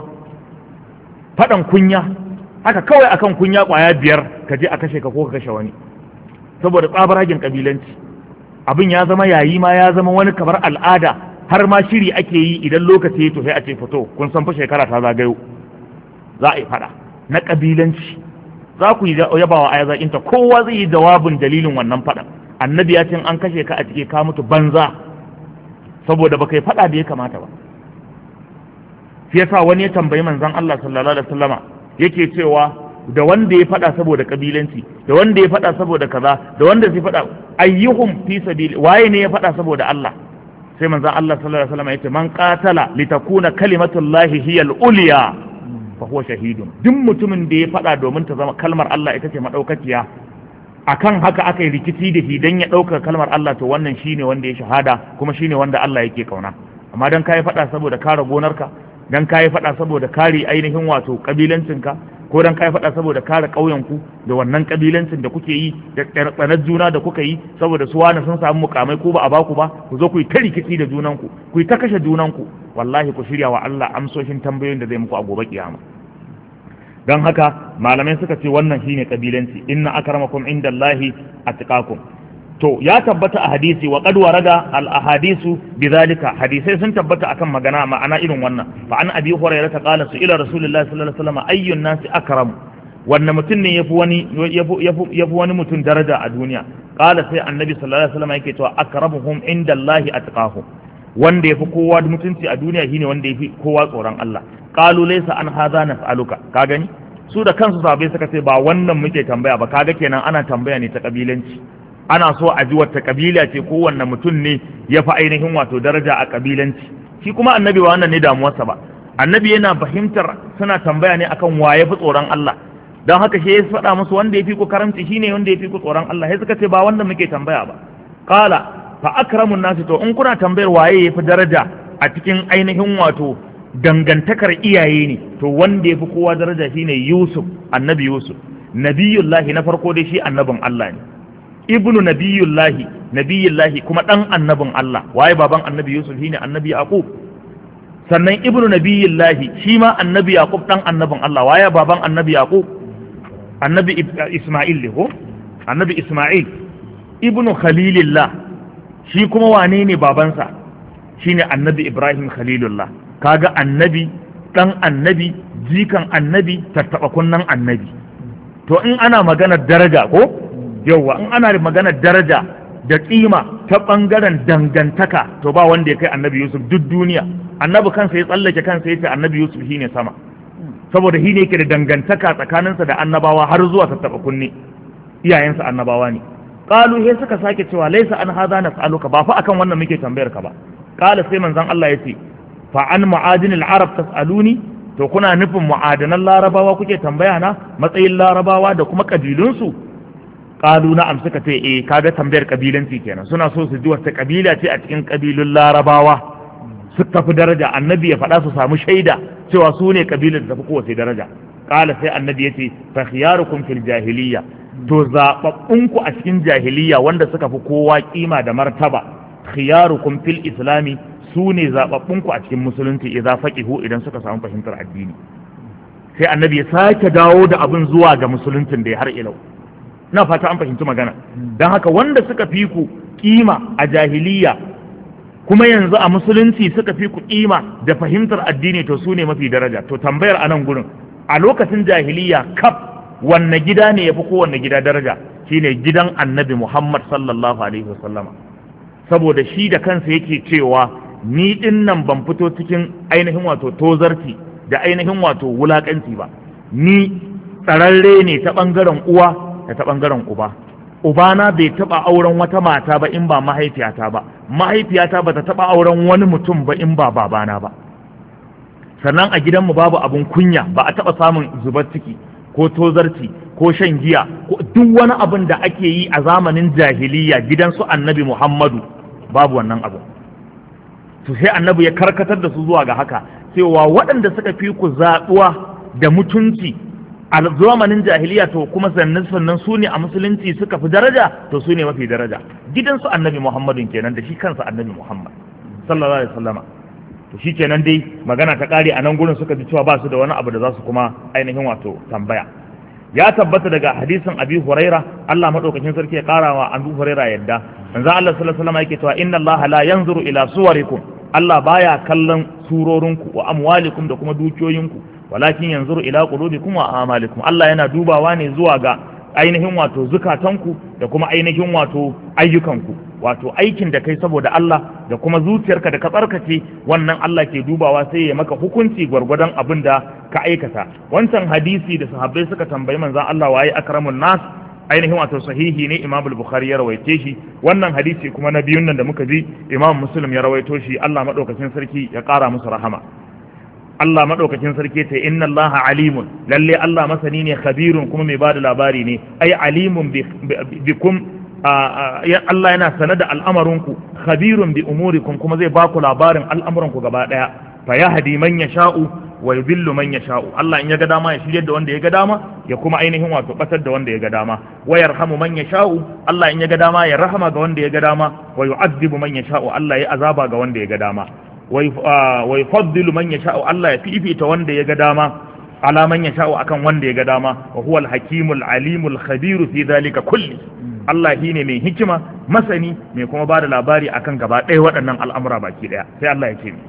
faɗan kunya, haka kawai akan kunya ƙwaya biyar ka je a kashe ka ko ka kashe wani saboda tsabaragen kabilanci. abin ya zama yayi ma ya zama wani kamar al'ada, har ma shiri ake yi idan lokaci to sai a ce fito kun san fa shekara ta zagayo za a yi fada na kabilanci. za ku yi yabawa aya zakinta, kowa zai yi jawabin dalilin wannan fada. annabi ya ce an kashe ka a cike ka mutu banza saboda baka yi fada da ya kamata ba. shi yasa wani ya tambayi manzon Allah sallallahu alaihi wasallama yake cewa da wanda ya fada saboda kabilanci, da wanda ya fada saboda kaza, da wanda zai fada ayyuhum fi sabili, waye ne ya fada saboda Allah? sai manzon Allah sallallahu alaihi wasallam yace man qatala litakuna kalimatullahi hiya al-ulya fa huwa shahidun. duk mutumin da ya fada domin ta zama kalmar Allah ita ce madaukakiya, akan haka aka yi rikici da shi dan ya dauka kalmar Allah, to wannan shine wanda ya shahada kuma shine wanda Allah yake kauna. amma dan kai fada saboda kare gonarka, dan kai fada saboda kare ainihin wato kabilancinka, ko dan kai faɗa saboda kare ƙauyenku da wannan kabilancin da kuke yi da tsanar juna da kuka yi saboda su wani sun samu mukamai ko ba a baku ba, ku zo ku yi ta rikici da junanku, ku yi ta kashe junanku, wallahi ku shirya wa Allah amsoshin tambayoyin da zai muku a gobe kiyama. don haka malamai suka ce wannan shine kabilanci. inna akramakum indallahi atqakum. to ya tabbata a hadisi wa qad warada al ahadisu bidhalika, hadisai sun tabbata akan magana ma'ana irin wannan. fa an abi hurairah ta qala su ila rasulullahi sallallahu alaihi wasallam ayyun nasi akram, wannan mutum ne yafi wani yafi wani mutum daraja a duniya. qala sai annabi sallallahu alaihi wasallam yake cewa akramuhum indallahi atqahum, wanda yafi kowa mutunci a duniya shine wanda yafi kowa tsoron Allah. qalu laysa an hadha nas'aluka, ka gani su da kansu sahabbai suka ce ba wannan muke tambaya ba, kaga kenan ana tambaya ne ta kabilanci, ana so a ji wata kabila ce ko wanne mutum ne ya fi ainihin wato daraja a kabilanci. Shi kuma annabi ba wannan ne damuwarsa ba, annabi yana fahimtar suna tambaya ne akan wa ya fi tsoron Allah, don haka shi ya faɗa musu wanda ya fi ku karamci shine wanda ya fi ku tsoron Allah. Sai suka ce ba wanda muke tambaya ba. Qala fa akramun nasi, to in kuna tambayar waye ya fi daraja a cikin ainihin wato dangantakar iyaye ne, to wanda ya fi kowa daraja shine Yusuf, annabi Yusuf nabiyullahi na farko dai shi annabin Allah ne, ibnu nabiyullahi nabiyullahi kuma dan annabin Allah. Waye baban annabi Yusuf? shine annabi Yaqub. Sannan ibnu nabiyullahi shi ma annabi Yaqub dan annabin Allah. Waye baban annabi Yaqub? annabi Isma'il ne ko annabi Isma'il. Ibnu khalilillah shi kuma wane ne babansa? shine annabi Ibrahim khalilullah. Kaga annabi dan annabi jikan annabi tattaba kunnan annabi. To in ana maganar daraja ko yawa in ana maganar daraja da kima ta bangaren dangantaka, to ba wanda ya kai annabi Yusuf duk duniya. Annabi kansa ya tsallake kansa ya ce annabi Yusuf shine sama, saboda shi ne yake da dangantaka tsakaninsa da annabawa har zuwa tattaba kunne, iyayensa annabawa ne. Qalu he suka sake cewa laisa an hadha nas'aluka, ba fa akan wannan muke tambayar ka ba. Qala sai manzon Allah yace fa an ma'adinil arab tas'aluni, to kuna nufin mu'adanan larabawa kuke tambaya na, matsayin larabawa da kuma kabilunsu? Qalu na'am, suka ce eh, kaga tambayar kabilanci kenan, suna so su ji wata kabila ce a cikin kabilun larabawa su tafi daraja, annabi ya faɗa su samu shaida cewa su ne kabilar da tafi kowace daraja. Qala sai annabi yace fa khiyarukum fil jahiliya, to zababbunku a cikin jahiliya wanda suka fi kowa kima da martaba, khiyarukum fil islami, su ne zababbunku a cikin musulunci idza faqihu, idan suka samu fahimtar addini. Sai annabi ya sake dawo da abin zuwa ga musuluncin da ya har ilau. Na fata an fahimci magana. Don haka wanda suka fi ku kima a jahiliya kuma yanzu a musulunci suka fi ku kima da fahimtar addini, to su ne mafi daraja. To tambayar anan gurin, a lokacin jahiliya kaf wanne gida ne ya fi kowanne gida daraja? Shine gidan annabi Muhammad sallallahu alaihi wasallama, saboda shi da kansa yake cewa ni din nan ban fito cikin ainihin wato tozarci da ainihin wato wulakanci ba, ni tsararre ne ta bangaren uwa da ta bangaren uba. Ubana bai taba auren wata mata ba in ba mahaifiyata ba, mahaifiyata ba ta taba auren wani mutum ba in ba babana ba. Sannan a gidanmu babu abun kunya, ba a taba samun zubar ciki ko tozarci ko shan giya ko duk wani abin da ake yi a zamanin jahiliya gidan su annabi Muhammadu, babu wannan abu. To sai annabi ya karkatar da su zuwa ga haka, cewa waɗanda suka fi ku zaɓuwa da mutunci a zamanin jahiliya, to kuma sannan sannan su ne a musulunci suka fi daraja, to su ne mafi daraja. Gidansu annabi Muhammadun kenan da shi kansa annabi Muhammad sallallahu alaihi wasallama. To shi kenan dai magana ta kare a nan gurin, suka ji cewa ba su da wani abu da za su kuma ainihin wato tambaya. Ya tabbata daga hadisin Abi Huraira, Allah madaukakin sarki ya kara wa Abu Huraira yadda manzo Allah sallallahu alaihi wasallam yake cewa inna Allah la yanzuru ila suwarikum, Allah baya kallon surorinku wa amwalikum da kuma dukiyoyinku, walakin yanzuru ila qulubikum wa a'malikum, Allah yana dubawa ne zuwa ga ainihin wato zukatanku da kuma ainihin wato ayyukanku, wato aikin da kai saboda Allah da kuma zuciyarka da ka tsarkace, wannan Allah ke dubawa sai ya maka hukunci gwargwadon abin da ka aikata. Wancan hadisi da sahabbai suka tambayi manzon Allah waye akramun nas, ainihin wato sahihi ne, Imam al-Bukhari ya rawaice shi. Wannan hadisi kuma na biyun nan da muka ji, Imam Muslim ya rawaito shi. Allah madaukakin sarki ya kara musu rahama. Allah madaukakin sarki ta inna Allah alimun, lalle Allah masani ne, khabirun kuma mai bada labari ne, ai alimun bikum, Allah yana sanar da al'amarinku, khabirun bi umurikum kuma zai baku labarin al'amuranku gaba daya. Fa yahdi man yasha'u wa yudhillu man yasha'u, Allah in ya ga dama ya shiryar da wanda ya ga dama, ya kuma ainihin wato batar da wanda ya ga dama. Wa yarhamu man yasha'u, Allah in ya ga dama ya rahama ga wanda ya ga dama. Wa yu'adhibu man yasha'u, Allah ya azaba ga wanda ya ga dama. Wa yufaddilu man yasha'u, Allah ya fifita wanda ya ga dama ala man yasha'u akan wanda ya ga dama. Wa huwa al-hakimul alimul khabiru fi dhalika kulli, Allah shine mai hikima, masani, mai kuma bada labari akan gaba ɗaya waɗannan al'amura baki ɗaya. Sai Allah ya ce ni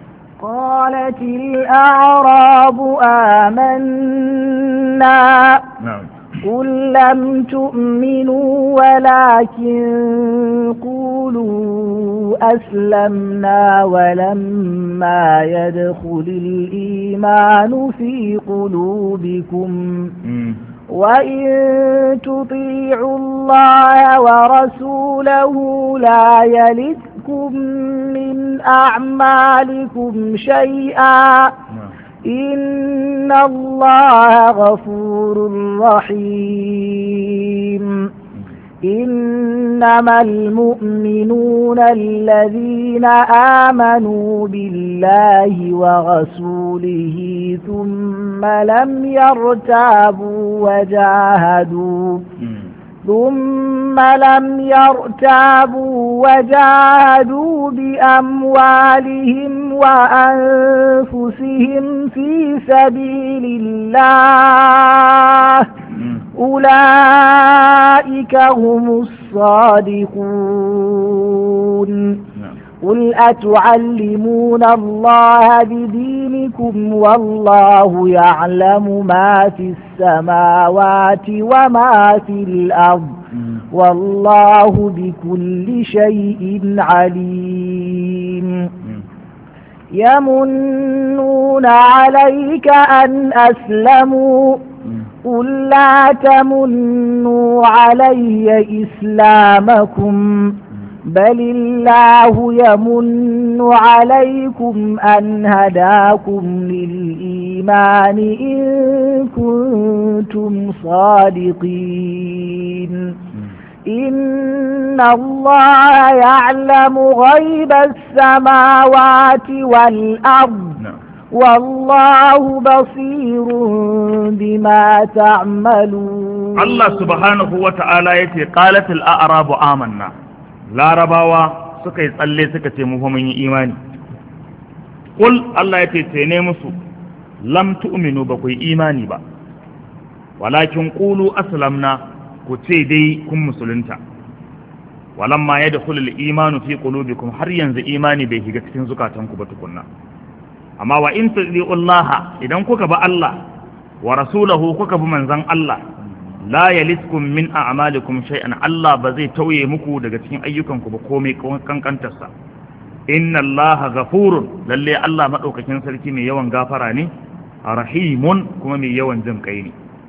قالت الأعراب آمنا قل لم تؤمنوا ولكن قولوا أسلمنا ولما يدخل الإيمان في قلوبكم وإن تطيعوا الله ورسوله لا يلدكم من أعمالكم شيئا إن الله غفور رحيم إنما المؤمنون الذين آمنوا بالله ورسوله ثم لم يرتابوا وجاهدوا ثم لم يرتابوا وجاهدوا بأموالهم وأنفسهم في سبيل الله أولئك هم الصادقون قل أتعلمون الله بدينكم والله يعلم ما في السماوات وما في الأرض والله بكل شيء عليم يمنون عليك أن أسلموا قل لا تمنوا علي إسلامكم بل الله يمن عليكم أن هداكم للإيمان إن كنتم صادقين إن الله يعلم غيب السماوات والأرض والله بصير بما تعملون. الله سبحانه وتعالى يتي قالت الأعراب آمنا larabawa suka yi tsalle suka ce mu fa mun yi imani kul Allah ya ce ne musu lam tu'minu ba ku yi imani ba walakin qulu aslamna ku ce dai kun musulunta walamma yadkhulu al-imanu fi qulubikum har yanzu imani bai shiga cikin zukatanku ba tukunna amma wa in tu'ti'ullaha idan kuka ba Allah wa rasulahu kuka bi manzon Allah la yaliskum min a'malikum shay'an Allah ba zai tauye muku daga cikin ayyukanku ba komai kankantarsa inna Allah ghafurun lalle Allah madaukakin sarki mai yawan gafara ne rahimun kuma mai yawan jin kai ne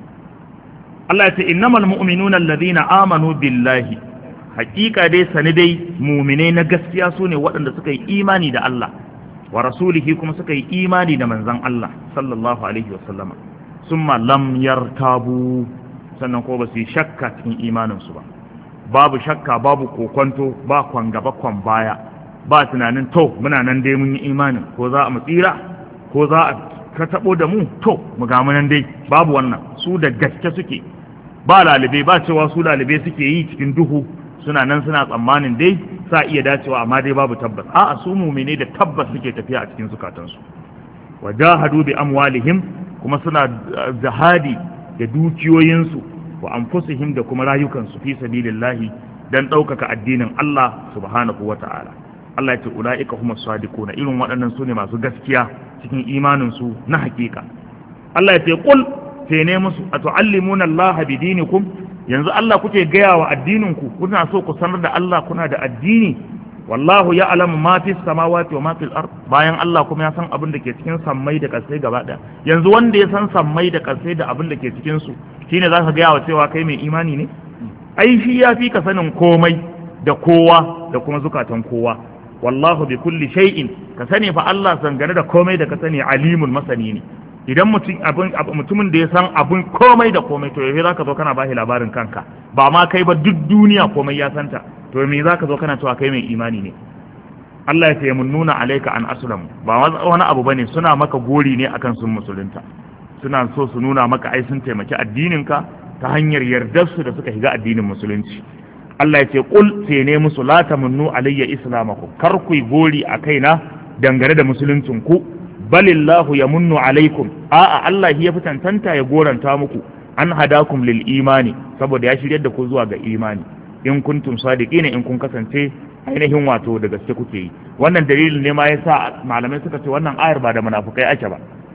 Allah ya ce innamal mu'minuna alladhina amanu billahi haqiqa dai sani dai mu'minai na gaskiya sune waɗanda suka yi imani da Allah wa rasulihi kuma suka yi imani da manzon Allah sallallahu alaihi wasallama summa lam yartabu sannan ko ba su yi shakka cikin imaninsu ba babu shakka babu kokonto ba kwan gaba kwan baya ba tunanin to muna nan dai mun yi imanin ko za a mu tsira ko za a ka tabo da mu to mu ga mu nan dai babu wannan su da gaske suke ba lalibe ba cewa su lalibe suke yi cikin duhu suna nan suna tsammanin dai sa iya dacewa amma dai babu tabbas a'a su mu'mine da tabbas suke tafiya a cikin zukatansu wajahadu bi amwalihim kuma suna jihadi da dukiyoyinsu wa anfusihim da kuma rayukansu fi sabilillahi dan ɗaukaka addinin Allah subhanahu wata'ala Allah ya ce ulaika humus sadiquna irin waɗannan sune masu gaskiya cikin imanin su na hakika Allah ya ce qul sai ne musu atu'allimuna Allah bidinikum yanzu Allah kuke gaya wa addinin ku kuna so ku sanar da Allah kuna da addini wallahu ya'lamu ma fis samawati wa ma fil ard bayan Allah kuma ya san abin da ke cikin sammai da kasai gaba daya yanzu wanda ya san sammai da kasai da abin da ke cikin su shine zaka ga yawa cewa kai mai imani ne ai shi ya fi ka sanin komai da kowa da kuma zukatan kowa wallahu bi kulli shay'in ka sani fa Allah zangane da komai da ka sani alimul masani ne idan mutum abin mutumin da ya san abin komai da komai to yaushe zaka zo kana bashi labarin kanka ba ma kai ba duk duniya komai ya santa to me zaka zo kana cewa kai mai imani ne Allah ya ce mun nuna alaika an aslam ba wani abu bane suna maka gori ne akan sun musulunta suna so su nuna maka ai sun taimaki addininka ta hanyar yardar su da suka shiga addinin musulunci Allah ya ce qul sai ne musu la tamunnu alayya islamakum kar ku gori a kaina dangane da musuluncin ku balillahu yamunnu alaikum a'a Allah ya fi tantanta ya goranta muku an hadakum lil imani saboda ya shiryar da ku zuwa ga imani in kuntum sadiqina in kun kasance ainihin wato da gaske kuke yi wannan dalilin ne ma yasa malamai suka ce wannan ayar ba da munafikai ake ba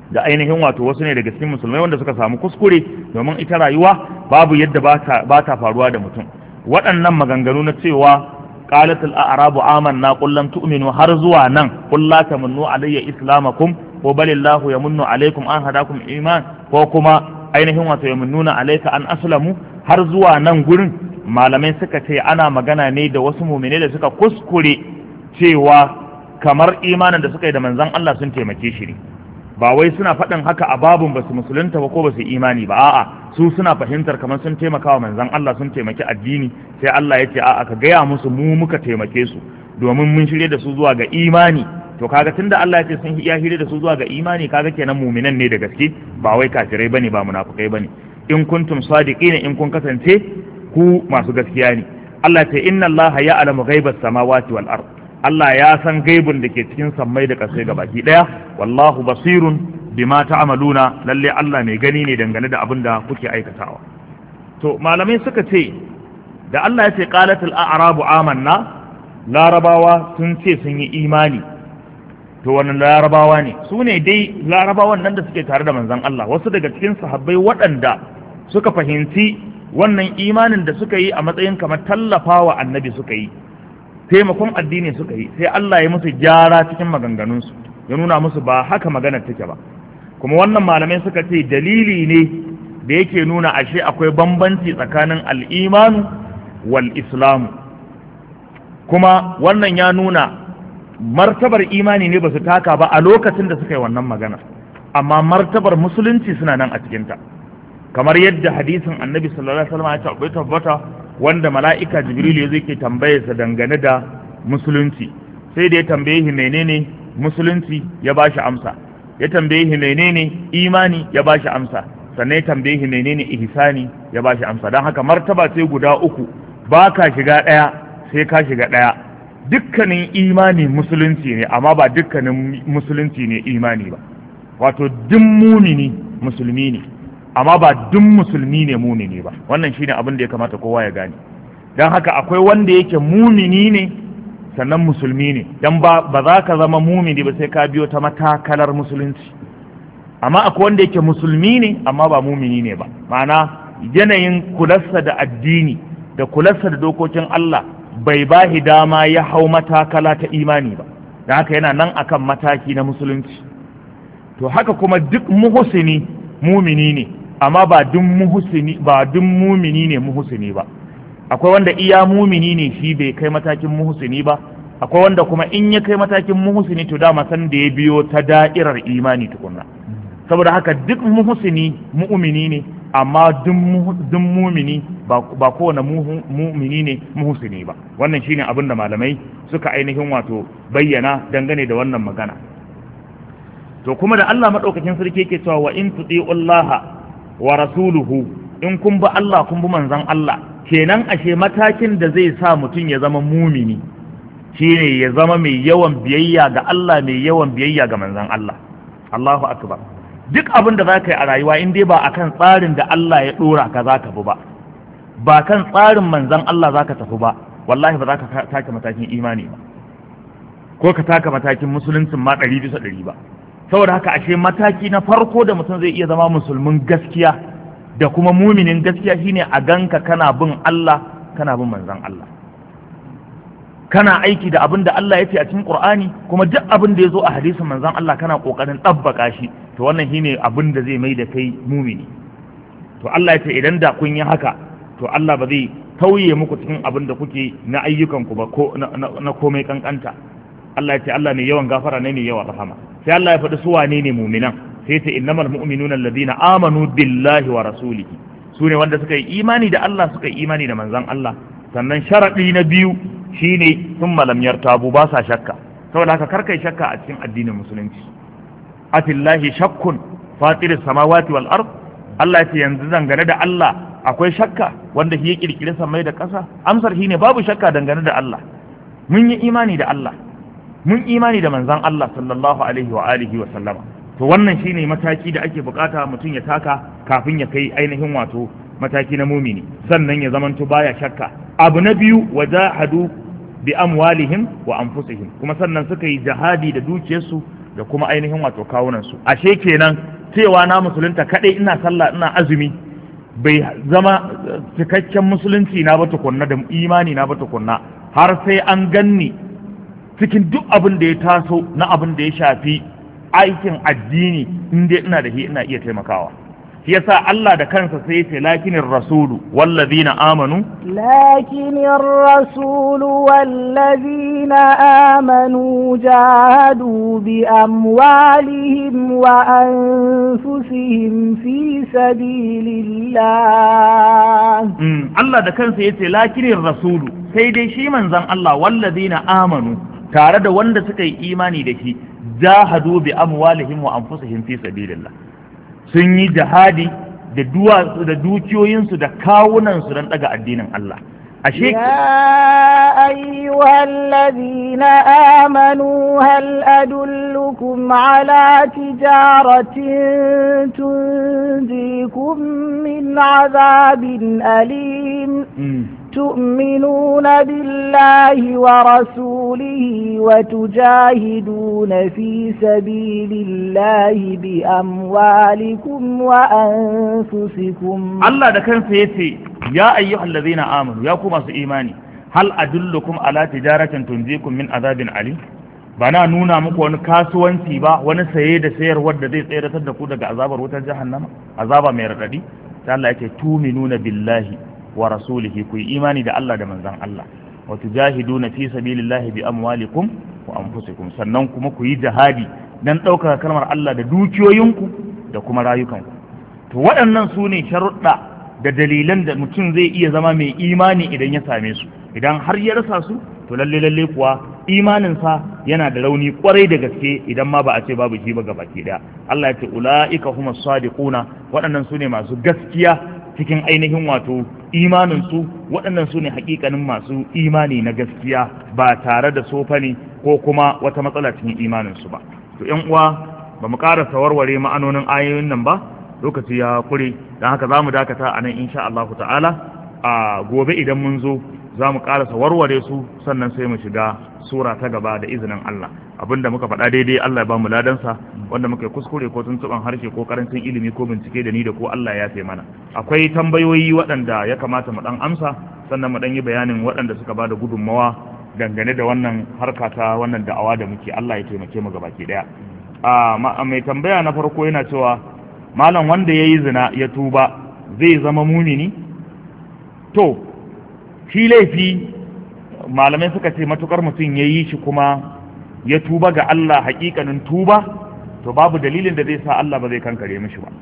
da ainihin wato wasu ne daga cikin musulmai wanda suka samu kuskure, domin ita rayuwa babu yadda ba ta faruwa da mutum. Waɗannan maganganu na cewa qalatul a'rabu amanna qul lam tu'minu har zuwa nan qul la tamunnu alayya islamakum ko balillahu yamunnu alaykum an hadakum iman ko kuma ainihin wato yamunnuna alayka an aslamu har zuwa nan gurin malamai suka ce ana magana ne da wasu mu'mine da suka kuskure cewa kamar imanin da suka yi da manzon Allah sun taimake shi ne, ba wai suna faɗin haka a babun ba su musulunta ba ko ba su imani ba, a'a su suna fahimtar kamar sun taimaka wa manzon Allah sun taimaki addini, sai Allah ya ce a'a ka gaya musu mu muka taimake su domin mun shirye da su zuwa ga imani. To kaga tunda Allah ya ce sun iya shirye da su zuwa ga imani, kaga kenan mu'minan ne da gaske ba wai kafirai bane ba munafikai bane. In kuntum sadiqina, in kun kasance ku masu gaskiya ne. Allah ya ce inna Allah ya'lamu ghaibas samawati wal ard, Allah ya san gaibun da ke cikin sammai da ƙasai gabaki daya, wallahu basirun bima ta'maluna, lalle Allah mai gani ne dangane da abin da kuke aikatawa. To malamai suka ce da Allah ya ce qalatul a'rabu amanna, larabawa sun ce sun yi imani. To wannan larabawa ne, su ne dai larabawan nan da suke tare da manzon Allah, wasu daga cikin sahabbai waɗanda suka fahimci wannan imanin da suka yi a matsayin kamar tallafawa annabi suka yi, taimakon addini suka yi, sai Allah ya musu gyara cikin maganganunsu, ya nuna musu ba haka maganar take ba. Kuma wannan malamai suka ce dalili ne da yake nuna ashe akwai bambanci tsakanin al'imanu wal islamu, kuma wannan ya nuna martabar imani ne ba su taka ba a lokacin da suka yi wannan magana, amma martabar musulunci suna nan a cikinta, kamar yadda hadisin annabi sallallahu alaihi wasallam ya tabbata wanda mala'ika jibril ya zai ke tambayarsa dangane da musulunci, sai da ya tambaye shi menene musulunci ya bashi amsa, ya tambaye shi menene imani ya bashi amsa, sannan ya tambaye shi menene ihsani ya bashi amsa. Don haka martaba sai guda uku, ba ka shiga ɗaya sai ka shiga ɗaya. Dukkanin imani musulunci ne, amma ba dukkanin musulunci ne imani ba. Wato duk mumini musulmi ne, amma ba duk musulmi ne mumini ba. Wannan shine abin da ya kamata kowa ya gane. Don haka akwai wanda yake mumini ne sannan musulmi ne, don ba ba za ka zama mumini ba sai ka biyo ta matakalar musulunci. Amma akwai wanda yake musulmi ne amma ba mumini ne ba, ma'ana yanayin kularsa da addini da kularsa da dokokin Allah bai ba shi dama ya hau matakala ta imani ba, da haka yana nan akan mataki na musulunci. To haka kuma duk muhusini mumini ne, amma ba duk muhusini ba duk mumini ne muhusini ba. Akwai wanda iya mumini ne shi bai kai matakin muhusini ba, akwai wanda kuma in ya kai matakin muhusini to dama san da ya biyo ta da'irar imani tukunna. Saboda haka duk muhusini mu'mini ne, amma duk mumini ba kowane mumini ne muhusini ba. Wannan shine abin da malamai suka ainihin wato bayyana dangane da wannan magana. To kuma da Allah madaukakin sarki yake cewa wa in tuti'ullaha wa rasuluhu, in kun bi Allah kun bi manzon Allah, kenan ashe matakin da zai sa mutum ya zama mumini shine ya zama mai yawan biyayya ga Allah, mai yawan biyayya ga manzon Allah. Allahu akbar. Duk abin da za ka yi a rayuwa in dai ba a kan tsarin da Allah ya ɗora ka za ka bi ba, ba kan tsarin manzan Allah za ka tafi ba, wallahi ba za ka taka matakin imani ba, ko ka taka matakin musuluncin ma ɗari bisa ɗari ba. Saboda haka ashe mataki na farko da mutum zai iya zama musulmin gaskiya da kuma muminin gaskiya shine a ganka kana bin Allah, kana bin manzan Allah, kana aiki da abin da Allah ya ce a cikin Qur'ani, kuma duk abin da ya zo a hadisin manzon Allah kana kokarin tabbaka shi. To wannan shine abin da zai mai da kai mumini. To Allah ya ce idan da kun yi haka, to Allah ba zai tauye muku cikin abin da kuke na ayyukan ku ba ko na komai kankanta. Allah ya ce Allah ne yawan gafara ne ne yawan rahama. Sai Allah ya faɗi su wane ne muminan, sai ce innamal mu'minuna alladhina amanu billahi wa rasulihi, su ne wanda suka yi imani da Allah, suka yi imani da manzon Allah. Sannan sharaɗi na biyu shine sun malamyar tabu, ba sa shakka. Saboda haka karkai shakka a cikin addinin musulunci. Atillahi shakkun fatiris samawati wal ard, Allah ya ce yanzu dangane da Allah akwai shakka wanda shi ya kirkire samai da ƙasa? Amsar shine babu shakka dangane da Allah. Mun yi imani da Allah, mun imani da manzon Allah sallallahu alaihi wa alihi wa sallama. To wannan shine mataki da ake bukata mutum ya taka kafin ya kai ainihin wato mataki na mumini, sannan ya zamanto baya shakka. Abu na biyu, wajahadu bi amwalihim wa anfusihim, kuma sannan suka yi jihadi da dukiyarsu da kuma ainihin wato kawunan su. Ashe kenan cewa na musulunta kadai ina sallah ina azumi bai zama cikakken musulunci na ba tukunna da imani na ba tukunna, har sai an ganni cikin duk abin da ya taso na abin da ya shafi aikin addini, in dai ina da shi ina iya taimakawa. shi yasa Allah da kansa sai ya ce lakinir rasulu wallazina amanu lakinir rasulu wallazina amanu jahadu bi amwalihim wa anfusihim fi sabilillah. Allah da kansa ya ce lakinir rasulu, sai dai shi manzon Allah wallazina amanu, tare da wanda suka yi imani da shi, jahadu bi amwalihim wa anfusihim fi sabilillah, sun yi jihadi da duwatsu da dukiyoyinsu da kawunansu don daga addinin Allah. ashe ya ayyuhal ladina amanu hal adullukum ala tijaratin tunjikum min azabin alim تؤمنون بالله ورسوله وتجاهدون في سبيل الله بأموالكم وأنفسكم. الله ده كان سيتي يا أيها الذين آمنوا يا كما إيماني هل أدلكم على تجارة تنجيكم من عذاب عليم. bana nuna muku wani kasuwanci ba, wani saye da sayarwar da zai tsayar da ku daga azabar wutar jahannama, azaba mai radadi. sai Allah yake tuminuna billahi wa rasulihi, ku yi imani da Allah da manzan Allah, wa tujahiduna fi sabilillahi bi amwalikum wa anfusikum, sannan kuma ku yi jihadi dan ɗaukaka kalmar Allah da dukiyoyinku da kuma rayukanku. to waɗannan su ne sharuɗa da dalilan da mutum zai iya zama mai imani idan ya same su. idan har ya rasa su, to lalle lalle kuwa imaninsa yana da rauni kwarai da gaske, idan ma ba a ce babu shi ba gabaki daya. Allah ya ce ulaika humus sadiquna, waɗannan su ne masu gaskiya cikin ainihin wato imaninsu, waɗannan su ne hakikanin masu imani na gaskiya, ba tare da sofani ko kuma wata matsala cikin imaninsu ba. to yan uwa, ba mu ƙara sawarware ma'anonin ayoyin nan ba, lokaci ya kure, don haka za mu dakata a nan insha Allah ta'ala. a gobe idan mun zo za mu ƙara sawarware su, sannan sai mu shiga sura ta gaba da izinin Allah. abinda muka faɗa daidai Allah ya ba mu ladansa, wanda muka kuskure ko tuntuban harshe ko karancin ilimi ko bincike da ni da ko Allah ya sai mana. akwai tambayoyi waɗanda ya kamata mu dan amsa, sannan mu dan yi bayanin waɗanda suka bada gudunmawa dangane da wannan harka ta wannan da'awa da muke. Allah ya taimake mu gabaki daya. a mai tambaya na farko yana cewa malam, wanda yayi zina ya tuba zai zama mumini? to shi laifi malamai suka ce matukar mutum yayi shi kuma ya tuba ga Allah hakikanin tuba, to babu dalilin da zai sa Allah ba zai kankare mishi ba.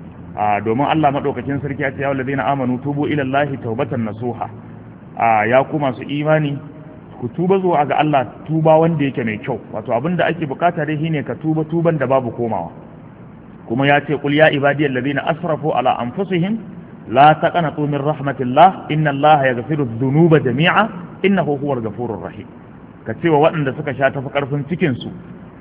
a domin Allah madaukakin sarki ya ce ya wallazina amanu tubu ila Allahi tawbatan nasuha. a ya ku masu imani ku tuba zuwa ga Allah tuba wanda yake mai kyau. wato abinda ake bukata dai shine ka tuba tuban da babu komawa. kuma ya ce qul ya ibadiyal ladina asrafu ala anfusihim la taqnatu min rahmatillah inna Allaha yaghfiru dhunuba jami'a innahu huwal ghafurur rahim. ka cewa waɗanda suka sha tafi ƙarfin cikinsu,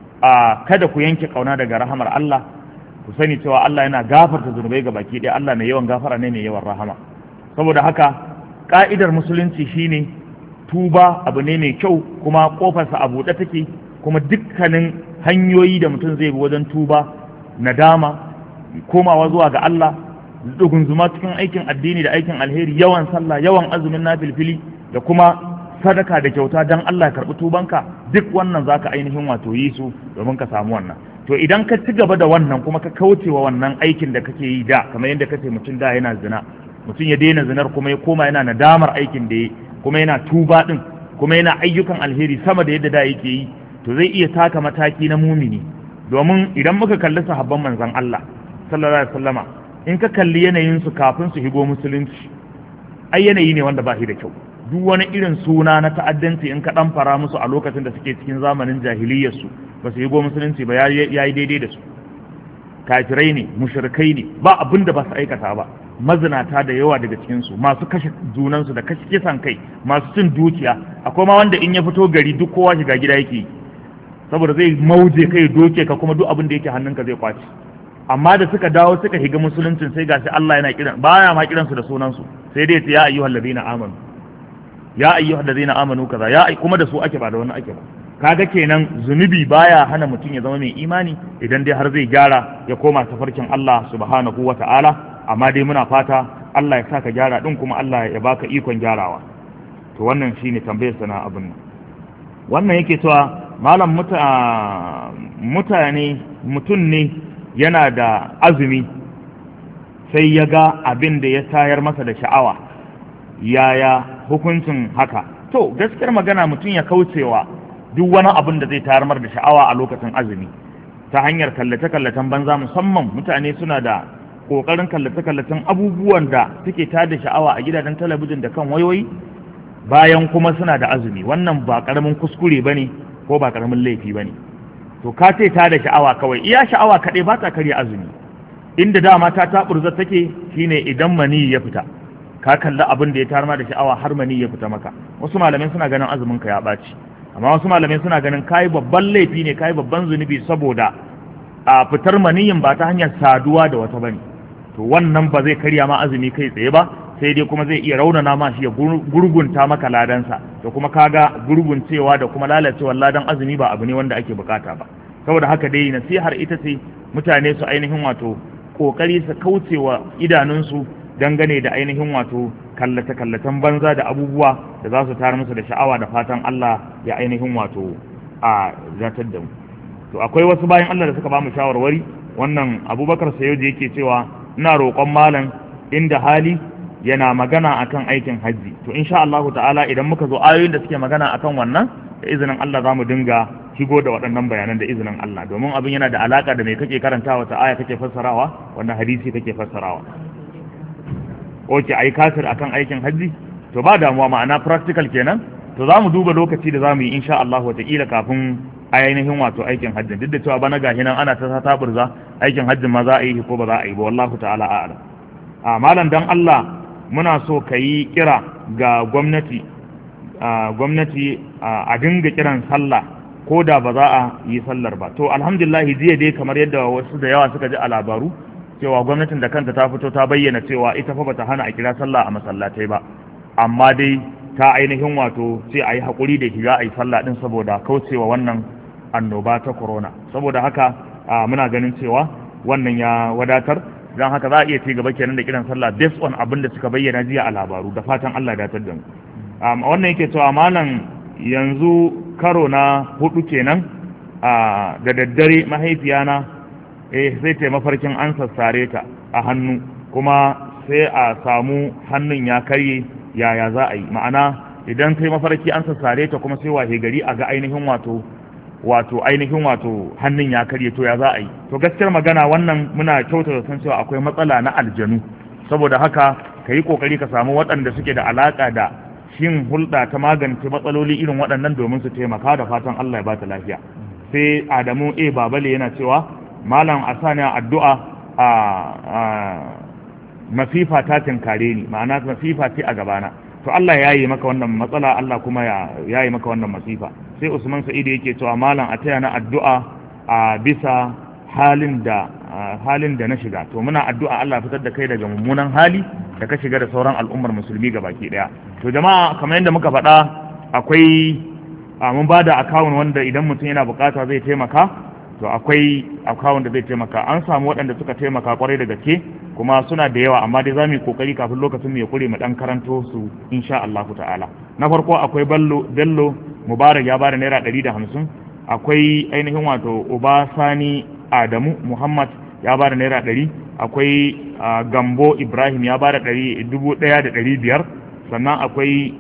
a kada ku yanke ƙauna daga rahamar Allah, ku sani cewa Allah yana gafarta zunubai ga baki ɗaya, Allah mai yawan gafara ne mai yawan rahama. saboda haka ƙa'idar musulunci shine tuba abu ne mai kyau, kuma ƙofarsa a buɗe take, kuma dukkanin hanyoyi da mutum zai bi wajen tuba, nadama, komawa zuwa ga Allah, dugunzuma cikin aikin addini da aikin alheri, yawan sallah, yawan azumin nafilfili, da kuma sadaka da kyauta dan Allah ya karɓi tubanka, duk wannan zaka ainihin wato yi su domin ka samu wannan. to idan ka ci gaba da wannan kuma ka kaucewa wannan aikin da kake yi da, kamar yadda kace mutum da yana zina, mutum ya daina zinar kuma ya koma yana nadamar aikin da ya, kuma yana tuba din, kuma yana ayyukan alheri sama da yadda da yake yi, to zai iya taka mataki na mumini. domin idan muka kalli sahabban manzon Allah sallallahu alaihi wasallama, in ka kalli yanayin su kafin su higo musulunci, ai yanayi ne wanda ba shi da kyau. duk wani irin suna na ta'addanci in ka dan fara musu a lokacin da suke cikin zamanin jahiliyyar su, ba su yi go musulunci ba, yayi daidai da su. kafirai ne, mushrikai ne, ba abin da ba su aikata ba. mazinata da yawa daga cikin su, masu kashe junan su da kashe kisan kai, masu cin dukiya. akwai ma wanda in ya fito gari duk kowa shiga gida yake, saboda zai mauje kai doke ka, kuma duk abin da yake hannunka zai kwaci. amma da suka dawo suka higa musuluncin, sai gashi Allah yana kiran, baya ma kiransu da sunan su, sai dai ya ayyuhal ladina amanu, ya ayyuhal ladina amanu kaza, ya kuma da su ake, ba da wani ake ba. kaga kenan zunubi baya hana mutum ya zama mai imani idan dai har zai gyara ya koma tafarkin Allah subhanahu wata'ala. Amma dai muna fata Allah ya saka gyara din kuma Allah ya baka ikon gyarawa. To wannan shine tambayar sana abin nan. Wannan yake cewa malam mutane mutum ne yana da azumi sai ya ga abin da ya tayar masa da sha'awa, yaya hukuncin haka? To gaskiyar magana mutum ya kaucewa duk wani abin da zai tayar mar da sha'awa a lokacin azumi ta hanyar kallace-kallacen banza, musamman mutane suna da ƙoƙarin kallace-kallacen abubuwan da suke tada sha'awa a gidajen talabijin da kan wayoyi bayan kuma suna da azumi. Wannan ba ƙaramin kuskure ba ne ko ba ƙaramin laifi ba ne. To ka ce tada sha'awa kawai, iya sha'awa kaɗai ba ta karya azumi. Inda dama ta taɓurza take shine idan mani ya fita, ka kalli abin da ya tarma da sha'awa har mani ya fita maka. Wasu malamai suna ganin azumin ka ya ɓaci, amma wasu malamai suna ganin kayi babban laifi ne, kayi babban zunubi saboda a fitar maniyin ba ta hanyar saduwa da wata bane. To wannan ba zai karya ma azumi kai tsaye ba, sai dai kuma zai iya raunana ma shi ya gurgunta maka ladansa. To kuma kaga gurguncewa da kuma lalacewar ladan azumi ba abu ne wanda ake bukata ba. Saboda haka dai nasihar ita ce mutane su ainihin wato kokari su kaucewa idanunsu dangane da ainihin wato kallace-kallacen banza da abubuwa da za su tara musu da sha'awa, da fatan Allah ya ainihin wato a zatar da mu. To akwai wasu bayan Allah da suka ba mu shawarwari. Wannan Abubakar Sayoji yake cewa ina roƙon malam inda hali yana magana akan aikin hajji. To insha Allah ta'ala idan muka zo ayoyin da suke magana akan wannan, da izinin Allah za mu dinga shigo da waɗannan bayanan da izinin Allah, domin abin yana da alaka da me kake karantawa, ta aya kake fassarawa, wannan hadisi kake fassarawa. Oke, ai kafir akan aikin hajji, to ba damuwa, ma'ana practical kenan. To za mu duba lokaci da za mu yi insha Allah wataƙila kafin ainihin wato aikin hajji, duk da cewa bana gashi nan ana ta taburza aikin hajjin ma za a yi ko ba za a yi ba, wallahu ta'ala a'lam. A malam dan Allah muna so ka yi kira ga gwamnati gwamnati a dinga kiran sallah ko da ba za a yi sallar ba. To alhamdulillah jiya dai kamar yadda wasu da yawa suka ji a labaru cewa gwamnatin da kanta ta fito ta bayyana cewa ita fa bata hana a kira sallah a masallatai ba, amma dai ta ainihin wato ce a yi haƙuri da shiga a yi sallah din saboda kaucewa wannan annoba ta corona. Saboda haka muna ganin cewa wannan ya wadatar, don haka za a iya ci gaba kenan da kiran sallah based on abin da suka bayyana jiya a labaru, da fatan Allah ya datar da mu. Wannan yake cewa malam yanzu karo na hudu kenan da daddare mahaifiyana eh sai ta mafarkin an sassare ta a hannu, kuma sai a samu hannun ya karye, yaya za a yi? Ma'ana idan sai mafarki an sassare ta kuma sai wahe gari a ga ainihin wato wato ainihin wato hannun ya karye, to ya za a yi? To gaskiyar magana wannan muna kyauta da san cewa akwai matsala na aljanu, saboda haka ka yi kokari ka samu waɗanda suke da alaka da yin hulɗa ta magance matsaloli irin waɗannan domin su taimaka, da fatan Allah ya ba ta lafiya. Sai Adamu A Babale yana cewa malam a sani addu'a a masifa ta tinkare ni, ma'ana masifa ce a gabana. To Allah ya yi maka wannan matsala, Allah kuma ya yi maka wannan masifa. Sai Usman Sa'idu yake cewa malam a taya na addu'a a bisa halin da halin da na shiga. To muna addu'a Allah fitar da kai daga mummunan hali da ka shiga da sauran al'ummar musulmi gabaki daya. To jama'a kamar yadda muka faɗa, akwai mun bada account wanda idan mutum yana bukata zai taimaka, to akwai account da zai taimaka. An samu waɗanda suka taimaka kwarai da gaske kuma suna da yawa, amma dai zamu yi kokari kafin lokacin mu ya kure mu dan karanto su insha Allah ta'ala. Na farko akwai Bello Bello Mubarak ya bada naira ɗari da hamsin, akwai ainihin wato Uba Sani Adamu Muhammad ya bada naira ɗari, akwai Gambo Ibrahim ya bada ɗari dubu ɗaya da ɗari biyar, sannan akwai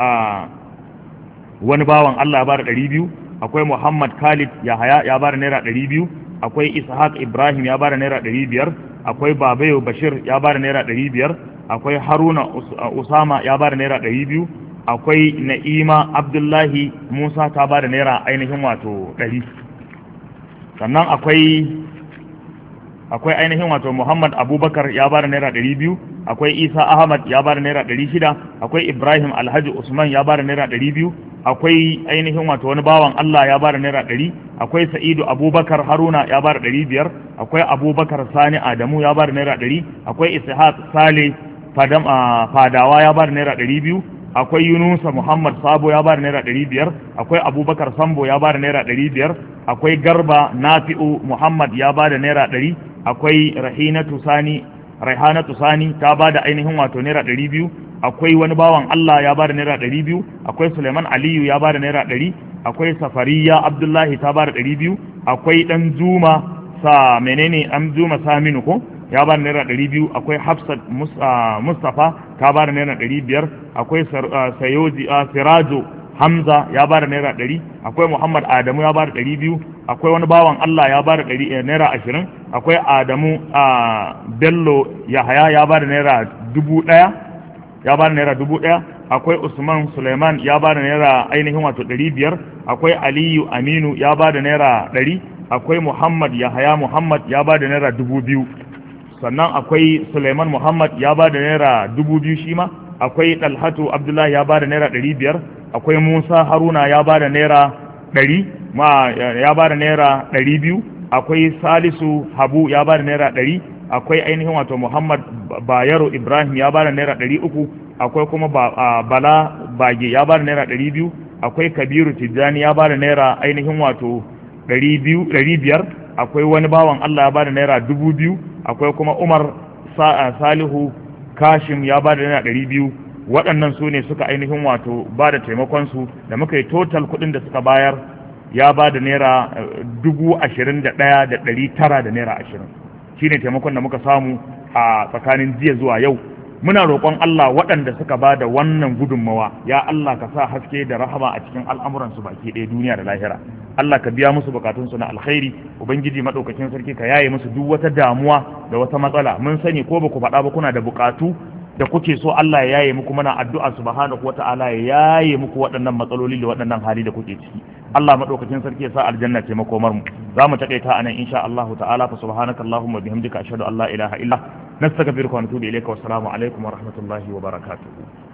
wani bawan Allah ya bada ɗari biyu, akwai Muhammad Khalid Yahaya ya bada naira ɗari biyu, akwai Ishaq Ibrahim ya bada naira ɗari biyar, akwai Babayo Bashir ya bada naira ɗari biyar, akwai Haruna Usama ya bada naira ɗari biyu, akwai Na'ima Abdullahi Musa ta bada naira ainihin wato ɗari, sannan akwai akwai ainihin wato Muhammad Abubakar ya bada naira ɗari biyu, akwai Isa Ahmad ya bada naira ɗari shida, akwai Ibrahim Alhaji Usman ya bada naira ɗari biyu, akwai ainihin wato wani bawan Allah ya bada naira ɗari, akwai Sa'idu Abubakar Haruna ya bada ɗari biyar, akwai Abubakar Sani Adamu ya bada naira ɗari, akwai Ishaq Sale Fadawa ya bada naira ɗari biyu, akwai Yunusa Muhammad Sabo ya bada naira ɗari biyar, akwai Abubakar Sambo ya bada naira ɗari biyar, akwai Garba Nafi'u Muhammad ya bada naira ɗari, akwai Rahinatu Sani Raihanatu Sani ta bada ainihin wato naira ɗari biyu, akwai wani bawan Allah ya bada naira ɗari biyu, akwai Suleiman Aliyu ya bada naira ɗari, akwai Safariya Abdullahi ta bada ɗari biyu, akwai Dan Juma sa menene Dan Juma Saminu ko ya bada naira ɗari biyu, akwai Hafsat Mustafa ta bada naira ɗari biyar, akwai Sayoji Sirajo Hamza ya bada naira ɗari, akwai Muhammad Adamu ya bada ɗari biyu, akwai wani bawan Allah ya bada ɗari naira ashirin, akwai Adamu Bello Yahaya ya bada naira dubu ɗaya ya bada naira dubu ɗaya, akwai Usman Suleiman ya bada naira ainihin wato ɗari biyar, akwai Aliyu Aminu ya bada naira ɗari, akwai Muhammad Yahaya Muhammad ya bada naira dubu biyu, sannan akwai Suleiman Muhammad ya bada naira dubu biyu shi ma, akwai Dalhatu Abdullahi ya bada naira ɗari biyar, akwai Musa Haruna ya bada naira ɗari ma ya bada naira ɗari biyu, akwai Salisu Habu ya bada naira ɗari, akwai ainihin wato Muhammad Bayero Ibrahim ya bada naira ɗari uku, akwai kuma Bala Bage ya bada naira ɗari biyu, akwai Kabiru Tijjani ya bada naira ainihin wato ɗari biyu ɗari biyar, akwai wani bawan Allah ya bada naira dubu biyu, akwai kuma Umar Salihu Kashim ya bada naira ɗari biyu. Waɗannan su ne suka ainihin wato ba da taimakonsu da muka yi total kuɗin da suka bayar ya ba da naira dubu ashirin da ɗaya da ɗari tara da naira ashirin shi ne taimakon da muka samu a tsakanin jiya zuwa yau. Muna roƙon Allah waɗanda suka ba da wannan gudunmawa ya Allah ka sa haske da rahama a cikin al'amuransu baki ɗaya duniya da lahira. Allah ka biya musu bukatunsu na alkhairi, Ubangiji maɗaukakin sarki ka yaye musu duk wata damuwa da wata matsala. Mun sani ko ba ku faɗa ba kuna da bukatu da kuke so Allah ya yaye muku, mana addu'a subhanahu wata'ala ya yaye muku waɗannan matsaloli da waɗannan hali da kuke ciki. Allah madaukakin sarki ya sa aljanna ce makomar mu. Za mu takaita anan insha Allah ta'ala, fa subhanaka allahumma bihamdika ashhadu an la ilaha illa nastaghfiruka wa natubu ilayka wa assalamu alaikum wa rahmatullahi wa barakatuh.